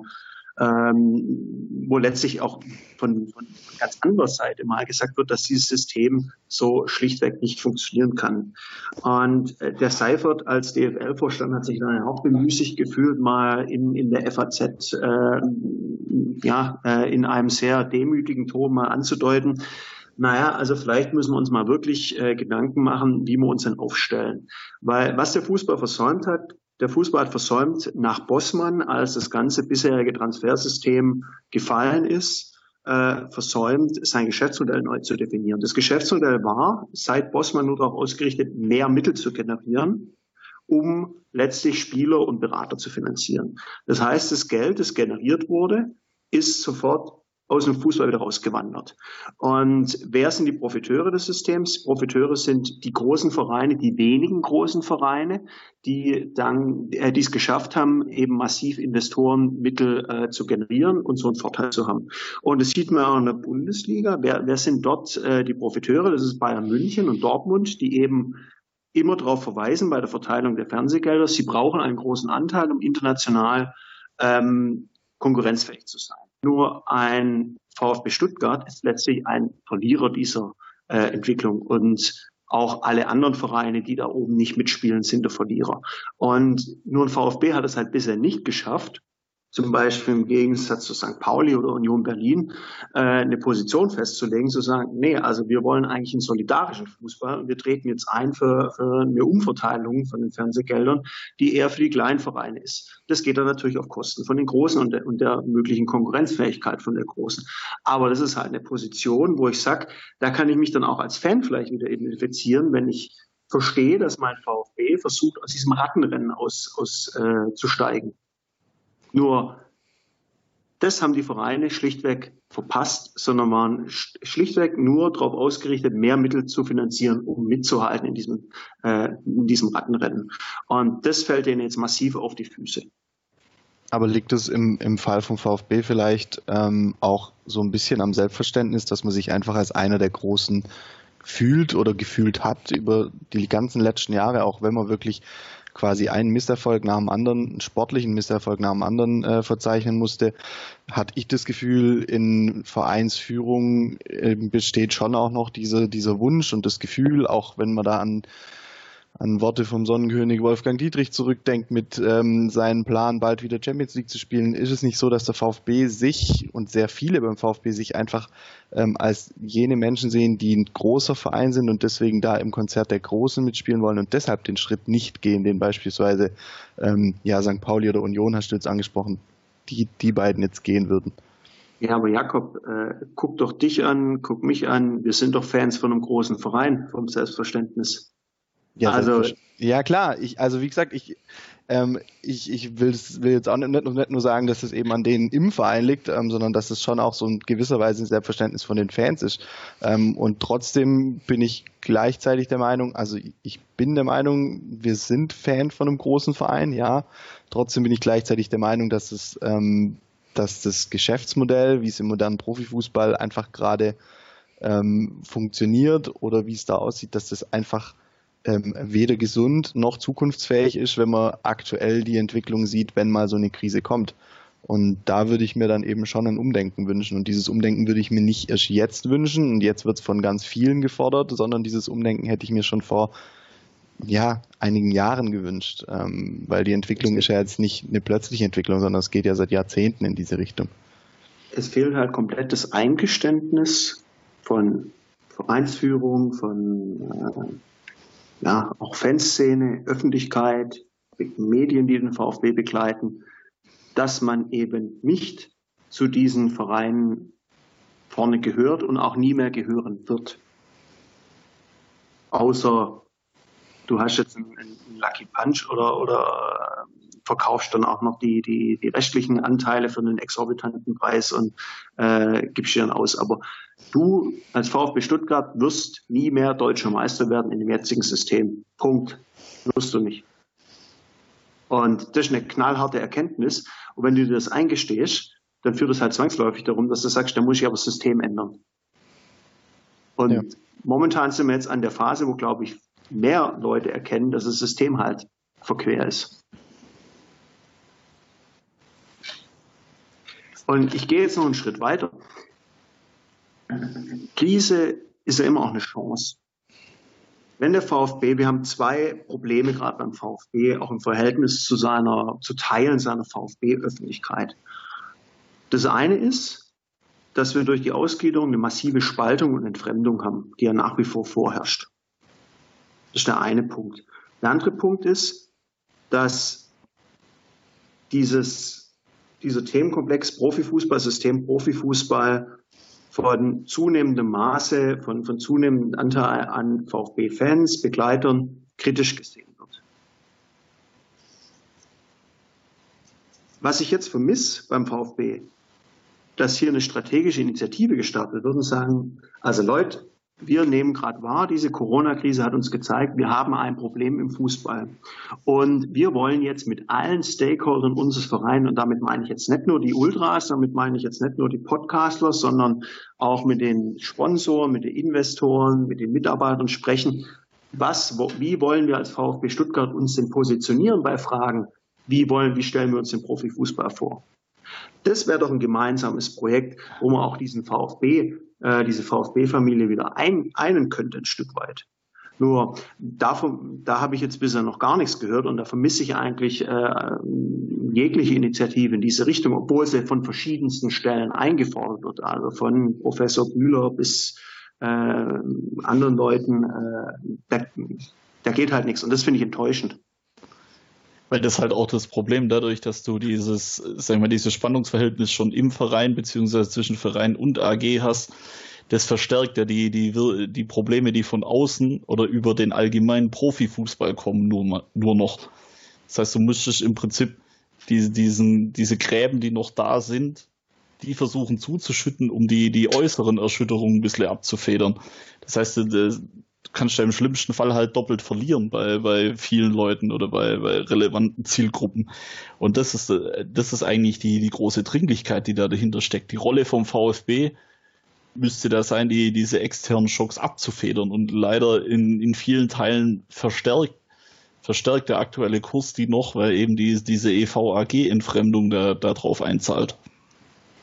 wo letztlich auch von ganz anderer Seite mal gesagt wird, dass dieses System so schlichtweg nicht funktionieren kann. Und der Seifert als DFL-Vorstand hat sich dann auch bemüßigt gefühlt, mal in der FAZ in einem sehr demütigen Ton mal anzudeuten, naja, also vielleicht müssen wir uns mal wirklich Gedanken machen, wie wir uns denn aufstellen. Weil was der Fußball versäumt hat, der Fußball hat versäumt, nach Bossmann, als das ganze bisherige Transfersystem gefallen ist, versäumt, sein Geschäftsmodell neu zu definieren. Das Geschäftsmodell war seit Bossmann nur darauf ausgerichtet, mehr Mittel zu generieren, um letztlich Spieler und Berater zu finanzieren. Das heißt, das Geld, das generiert wurde, ist sofort aus dem Fußball wieder rausgewandert. Und wer sind die Profiteure des Systems? Profiteure sind die großen Vereine, die wenigen großen Vereine, die es geschafft haben, eben massiv Investorenmittel zu generieren und so einen Vorteil zu haben. Und das sieht man auch in der Bundesliga. Wer sind dort die Profiteure? Das ist Bayern München und Dortmund, die eben immer darauf verweisen bei der Verteilung der Fernsehgelder, sie brauchen einen großen Anteil, um international konkurrenzfähig zu sein. Nur ein VfB Stuttgart ist letztlich ein Verlierer dieser Entwicklung und auch alle anderen Vereine, die da oben nicht mitspielen, sind der Verlierer. Und nur ein VfB hat es halt bisher nicht geschafft, zum Beispiel im Gegensatz zu St. Pauli oder Union Berlin, eine Position festzulegen, zu sagen, nee, also wir wollen eigentlich einen solidarischen Fußball und wir treten jetzt ein für eine Umverteilung von den Fernsehgeldern, die eher für die kleinen Vereine ist. Das geht dann natürlich auf Kosten von den Großen und der möglichen Konkurrenzfähigkeit von der Großen. Aber das ist halt eine Position, wo ich sage, da kann ich mich dann auch als Fan vielleicht wieder identifizieren, wenn ich verstehe, dass mein VfB versucht, aus diesem Rattenrennen auszusteigen. Nur, das haben die Vereine schlichtweg verpasst, sondern waren schlichtweg nur darauf ausgerichtet, mehr Mittel zu finanzieren, um mitzuhalten in diesem Rattenrennen. Und das fällt denen jetzt massiv auf die Füße. Aber liegt es im Fall vom VfB vielleicht auch so ein bisschen am Selbstverständnis, dass man sich einfach als einer der Großen fühlt oder gefühlt hat über die ganzen letzten Jahre, auch wenn man wirklich quasi einen Misserfolg nach dem anderen, einen sportlichen Misserfolg nach dem anderen verzeichnen musste, hatte ich das Gefühl, in Vereinsführung besteht schon auch noch dieser Wunsch und das Gefühl, auch wenn man da an an Worte vom Sonnenkönig Wolfgang Dietrich zurückdenkt mit seinem Plan, bald wieder Champions League zu spielen, ist es nicht so, dass der VfB sich und sehr viele beim VfB sich einfach als jene Menschen sehen, die ein großer Verein sind und deswegen da im Konzert der Großen mitspielen wollen und deshalb den Schritt nicht gehen, den beispielsweise St. Pauli oder Union, hast du jetzt angesprochen, die beiden jetzt gehen würden. Ja, aber Jakob, guck doch dich an, guck mich an. Wir sind doch Fans von einem großen Verein, vom Selbstverständnis. Ja, also, ja klar. Ich will jetzt auch nicht nur sagen, dass es eben an denen im Verein liegt, sondern dass es schon auch so in gewisser Weise ein Selbstverständnis von den Fans ist. Und trotzdem bin ich gleichzeitig der Meinung, also ich bin der Meinung, wir sind Fan von einem großen Verein, ja. Trotzdem bin ich gleichzeitig der Meinung, dass das Geschäftsmodell, wie es im modernen Profifußball einfach gerade funktioniert oder wie es da aussieht, dass das einfach weder gesund noch zukunftsfähig ist, wenn man aktuell die Entwicklung sieht, wenn mal so eine Krise kommt. Und da würde ich mir dann eben schon ein Umdenken wünschen. Und dieses Umdenken würde ich mir nicht erst jetzt wünschen und jetzt wird es von ganz vielen gefordert, sondern dieses Umdenken hätte ich mir schon vor einigen Jahren gewünscht, weil die Entwicklung ist ja jetzt nicht eine plötzliche Entwicklung, sondern es geht ja seit Jahrzehnten in diese Richtung. Es fehlt halt komplett das Eingeständnis von Vereinsführung, von auch Fanszene, Öffentlichkeit, Medien, die den VfB begleiten, dass man eben nicht zu diesen Vereinen vorne gehört und auch nie mehr gehören wird. Außer du hast jetzt einen Lucky Punch oder verkaufst dann auch noch die restlichen Anteile für einen exorbitanten Preis und gibst die dann aus. Aber du als VfB Stuttgart wirst nie mehr deutscher Meister werden in dem jetzigen System. Punkt. Wirst du nicht. Und das ist eine knallharte Erkenntnis. Und wenn du dir das eingestehst, dann führt es halt zwangsläufig darum, dass du sagst, da muss ich aber das System ändern. Und momentan sind wir jetzt an der Phase, wo, glaube ich, mehr Leute erkennen, dass das System halt verquer ist. Und ich gehe jetzt noch einen Schritt weiter. Krise ist ja immer auch eine Chance. Wenn der VfB, wir haben zwei Probleme gerade beim VfB, auch im Verhältnis zu Teilen seiner VfB-Öffentlichkeit. Das eine ist, dass wir durch die Ausgliederung eine massive Spaltung und Entfremdung haben, die ja nach wie vor vorherrscht. Das ist der eine Punkt. Der andere Punkt ist, dass dieser Themenkomplex Profifußballsystem, Profifußball von zunehmendem Maße, von zunehmendem Anteil an VfB-Fans, Begleitern kritisch gesehen wird. Was ich jetzt vermisse beim VfB, dass hier eine strategische Initiative gestartet wird und sagen, also Leute, wir nehmen gerade wahr, diese Corona-Krise hat uns gezeigt, wir haben ein Problem im Fußball. Und wir wollen jetzt mit allen Stakeholdern unseres Vereins, und damit meine ich jetzt nicht nur die Ultras, damit meine ich jetzt nicht nur die Podcastlers, sondern auch mit den Sponsoren, mit den Investoren, mit den Mitarbeitern sprechen. Wie wollen wir als VfB Stuttgart uns denn positionieren bei Fragen, wie stellen wir uns den Profifußball vor? Das wäre doch ein gemeinsames Projekt, wo man auch diese VfB-Familie wieder einen könnte, ein Stück weit. Nur da habe ich jetzt bisher noch gar nichts gehört und da vermisse ich eigentlich jegliche Initiative in diese Richtung, obwohl sie von verschiedensten Stellen eingefordert wird, also von Professor Bühler bis anderen Leuten. Da geht halt nichts und das finde ich enttäuschend. Weil das halt auch das Problem dadurch, dass du dieses Spannungsverhältnis schon im Verein beziehungsweise zwischen Verein und AG hast, das verstärkt ja die Probleme, die von außen oder über den allgemeinen Profifußball kommen, nur noch. Das heißt, du müsstest im Prinzip diese Gräben, die noch da sind, die versuchen zuzuschütten, um die äußeren Erschütterungen ein bisschen abzufedern. Das heißt, du kannst ja im schlimmsten Fall halt doppelt verlieren bei vielen Leuten oder bei relevanten Zielgruppen. Und das ist eigentlich die große Dringlichkeit, die da dahinter steckt. Die Rolle vom VfB müsste da sein, diese externen Schocks abzufedern. Und leider in vielen Teilen verstärkt der aktuelle Kurs die noch, weil eben diese EVAG-Entfremdung da drauf einzahlt.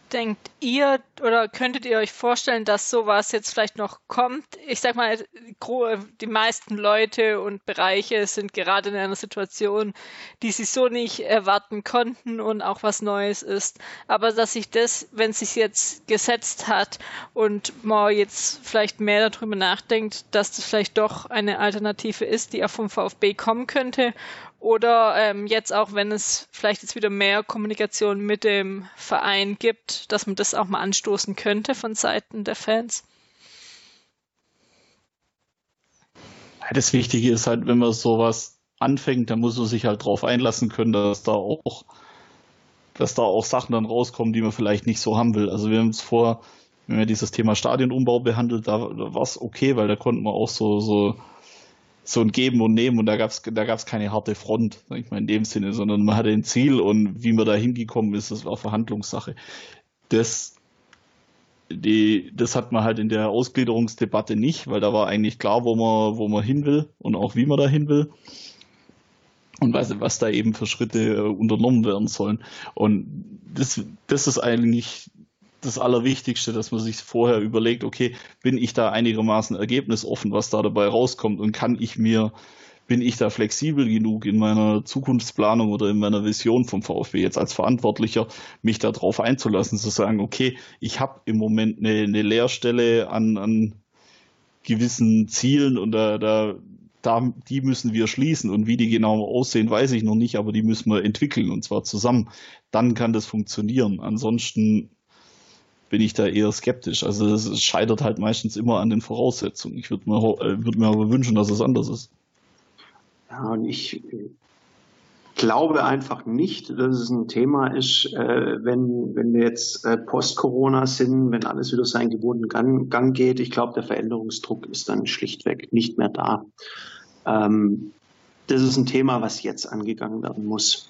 Denkt ihr oder könntet ihr euch vorstellen, dass sowas jetzt vielleicht noch kommt? Ich sag mal, die meisten Leute und Bereiche sind gerade in einer Situation, die sie so nicht erwarten konnten und auch was Neues ist. Aber dass sich das, wenn es sich jetzt gesetzt hat und man jetzt vielleicht mehr darüber nachdenkt, dass das vielleicht doch eine Alternative ist, die auch vom VfB kommen könnte. Oder jetzt auch, wenn es vielleicht jetzt wieder mehr Kommunikation mit dem Verein gibt, dass man das auch mal anstoßen könnte von Seiten der Fans? Das Wichtige ist halt, wenn man sowas anfängt, dann muss man sich halt drauf einlassen können, dass da auch Sachen dann rauskommen, die man vielleicht nicht so haben will. Also wir haben es wenn wir dieses Thema Stadionumbau behandelt, da war es okay, weil da konnten wir auch so ein Geben und Nehmen und da gab's keine harte Front, sag ich mal in dem Sinne, sondern man hatte ein Ziel und wie man da hingekommen ist, das war Verhandlungssache. Das hat man halt in der Ausgliederungsdebatte nicht, weil da war eigentlich klar, wo man hin will und auch wie man da hin will und was da eben für Schritte unternommen werden sollen. Und das ist eigentlich das Allerwichtigste, dass man sich vorher überlegt, okay, bin ich da einigermaßen ergebnisoffen, was da dabei rauskommt und bin ich da flexibel genug in meiner Zukunftsplanung oder in meiner Vision vom VfB jetzt als Verantwortlicher, mich da drauf einzulassen, zu sagen, okay, ich habe im Moment eine Leerstelle an gewissen Zielen und die müssen wir schließen und wie die genau aussehen, weiß ich noch nicht, aber die müssen wir entwickeln und zwar zusammen. Dann kann das funktionieren. Ansonsten bin ich da eher skeptisch. Also es scheitert halt meistens immer an den Voraussetzungen. Ich würde mir aber wünschen, dass es anders ist. Ja, und ich glaube einfach nicht, dass es ein Thema ist, wenn wir jetzt Post-Corona sind, wenn alles wieder seinen gewohnten Gang geht. Ich glaube, der Veränderungsdruck ist dann schlichtweg nicht mehr da. Das ist ein Thema, was jetzt angegangen werden muss.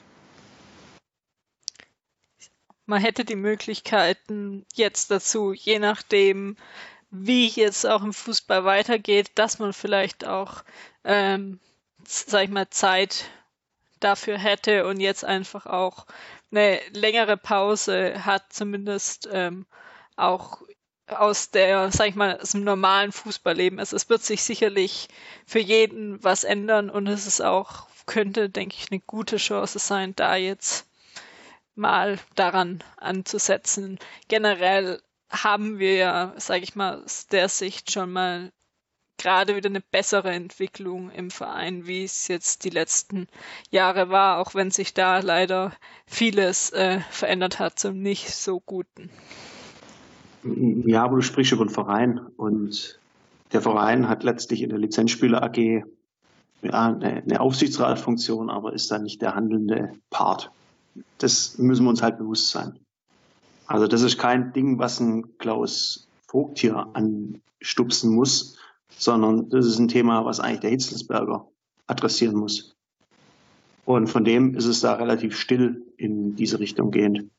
Man hätte die Möglichkeiten jetzt dazu, je nachdem, wie jetzt auch im Fußball weitergeht, dass man vielleicht auch, sag ich mal, Zeit dafür hätte und jetzt einfach auch eine längere Pause hat, zumindest auch aus sag ich mal, aus dem normalen Fußballleben. Also es wird sich sicherlich für jeden was ändern und es ist auch, könnte, denke ich, eine gute Chance sein, da jetzt mal daran anzusetzen. Generell haben wir ja, sage ich mal, aus der Sicht schon mal gerade wieder eine bessere Entwicklung im Verein, wie es jetzt die letzten Jahre war, auch wenn sich da leider vieles verändert hat zum nicht so Guten. Ja, aber du sprichst über den Verein und der Verein hat letztlich in der Lizenzspieler AG eine Aufsichtsratfunktion, aber ist dann nicht der handelnde Part. Das müssen wir uns halt bewusst sein. Also das ist kein Ding, was ein Klaus Vogt hier anstupsen muss, sondern das ist ein Thema, was eigentlich der Hitzelsberger adressieren muss. Und von dem ist es da relativ still in diese Richtung gehend.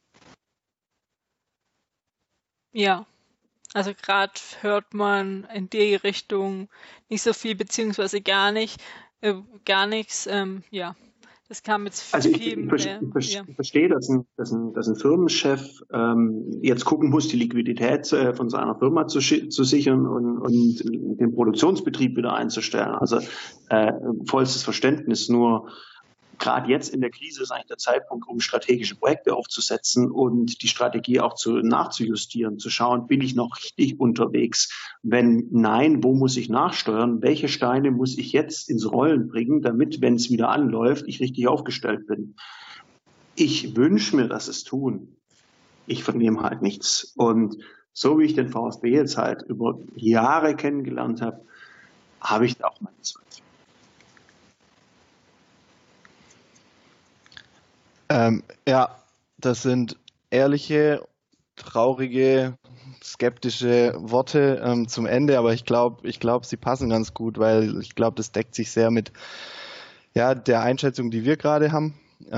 Ja, also gerade hört man in die Richtung nicht so viel, beziehungsweise gar nichts. Ja, das kam jetzt also viel mehr. Ich verstehe, dass ein Firmenchef jetzt gucken muss, die Liquidität von seiner Firma zu sichern und den Produktionsbetrieb wieder einzustellen. Also vollstes Verständnis. Nur gerade jetzt in der Krise ist eigentlich der Zeitpunkt, um strategische Projekte aufzusetzen und die Strategie auch nachzujustieren, zu schauen, bin ich noch richtig unterwegs? Wenn nein, wo muss ich nachsteuern? Welche Steine muss ich jetzt ins Rollen bringen, damit, wenn es wieder anläuft, ich richtig aufgestellt bin? Ich wünsche mir, dass es tun. Ich vernehme halt nichts. Und so wie ich den VfB jetzt halt über Jahre kennengelernt habe ich da auch meine Zweifel. Ja, das sind ehrliche, traurige, skeptische Worte zum Ende, aber ich glaube, sie passen ganz gut, weil ich glaube, das deckt sich sehr mit der Einschätzung, die wir gerade haben.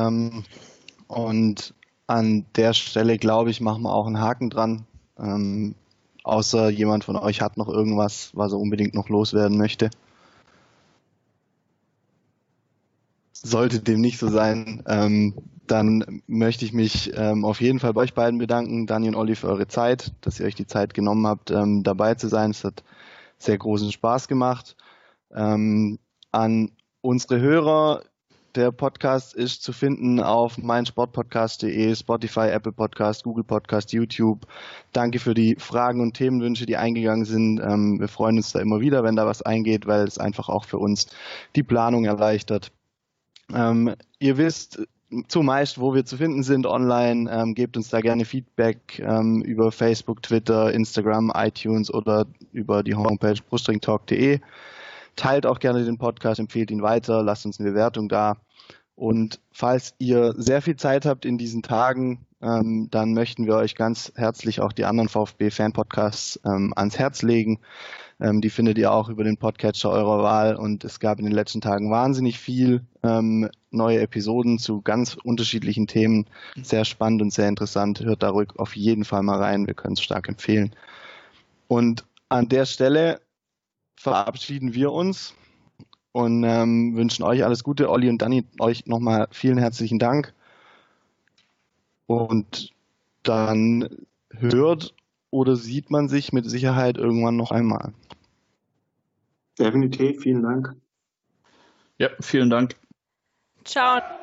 Und an der Stelle, glaube ich, machen wir auch einen Haken dran. Außer jemand von euch hat noch irgendwas, was er unbedingt noch loswerden möchte. sollte dem nicht so sein, dann möchte ich mich auf jeden Fall bei euch beiden bedanken, Dani und Olli, für eure Zeit, dass ihr euch die Zeit genommen habt, dabei zu sein. Es hat sehr großen Spaß gemacht. An unsere Hörer, der Podcast ist zu finden auf meinsportpodcast.de, Spotify, Apple Podcast, Google Podcast, YouTube. Danke für die Fragen und Themenwünsche, die eingegangen sind. Wir freuen uns da immer wieder, wenn da was eingeht, weil es einfach auch für uns die Planung erleichtert. Ihr wisst zumeist, wo wir zu finden sind online. Gebt uns da gerne Feedback über Facebook, Twitter, Instagram, iTunes oder über die Homepage brustringtalk.de. Teilt auch gerne den Podcast, empfehlt ihn weiter, lasst uns eine Bewertung da. Und falls ihr sehr viel Zeit habt in diesen Tagen, dann möchten wir euch ganz herzlich auch die anderen VfB-Fan-Podcasts ans Herz legen. Die findet ihr auch über den Podcatcher eurer Wahl. Und es gab in den letzten Tagen wahnsinnig viel neue Episoden zu ganz unterschiedlichen Themen. Sehr spannend und sehr interessant. Hört da ruhig auf jeden Fall mal rein. Wir können es stark empfehlen. Und an der Stelle verabschieden wir uns und wünschen euch alles Gute. Olli und Dani, euch nochmal vielen herzlichen Dank. Und dann hört oder sieht man sich mit Sicherheit irgendwann noch einmal. Definitiv, vielen Dank. Ja, vielen Dank. Ciao.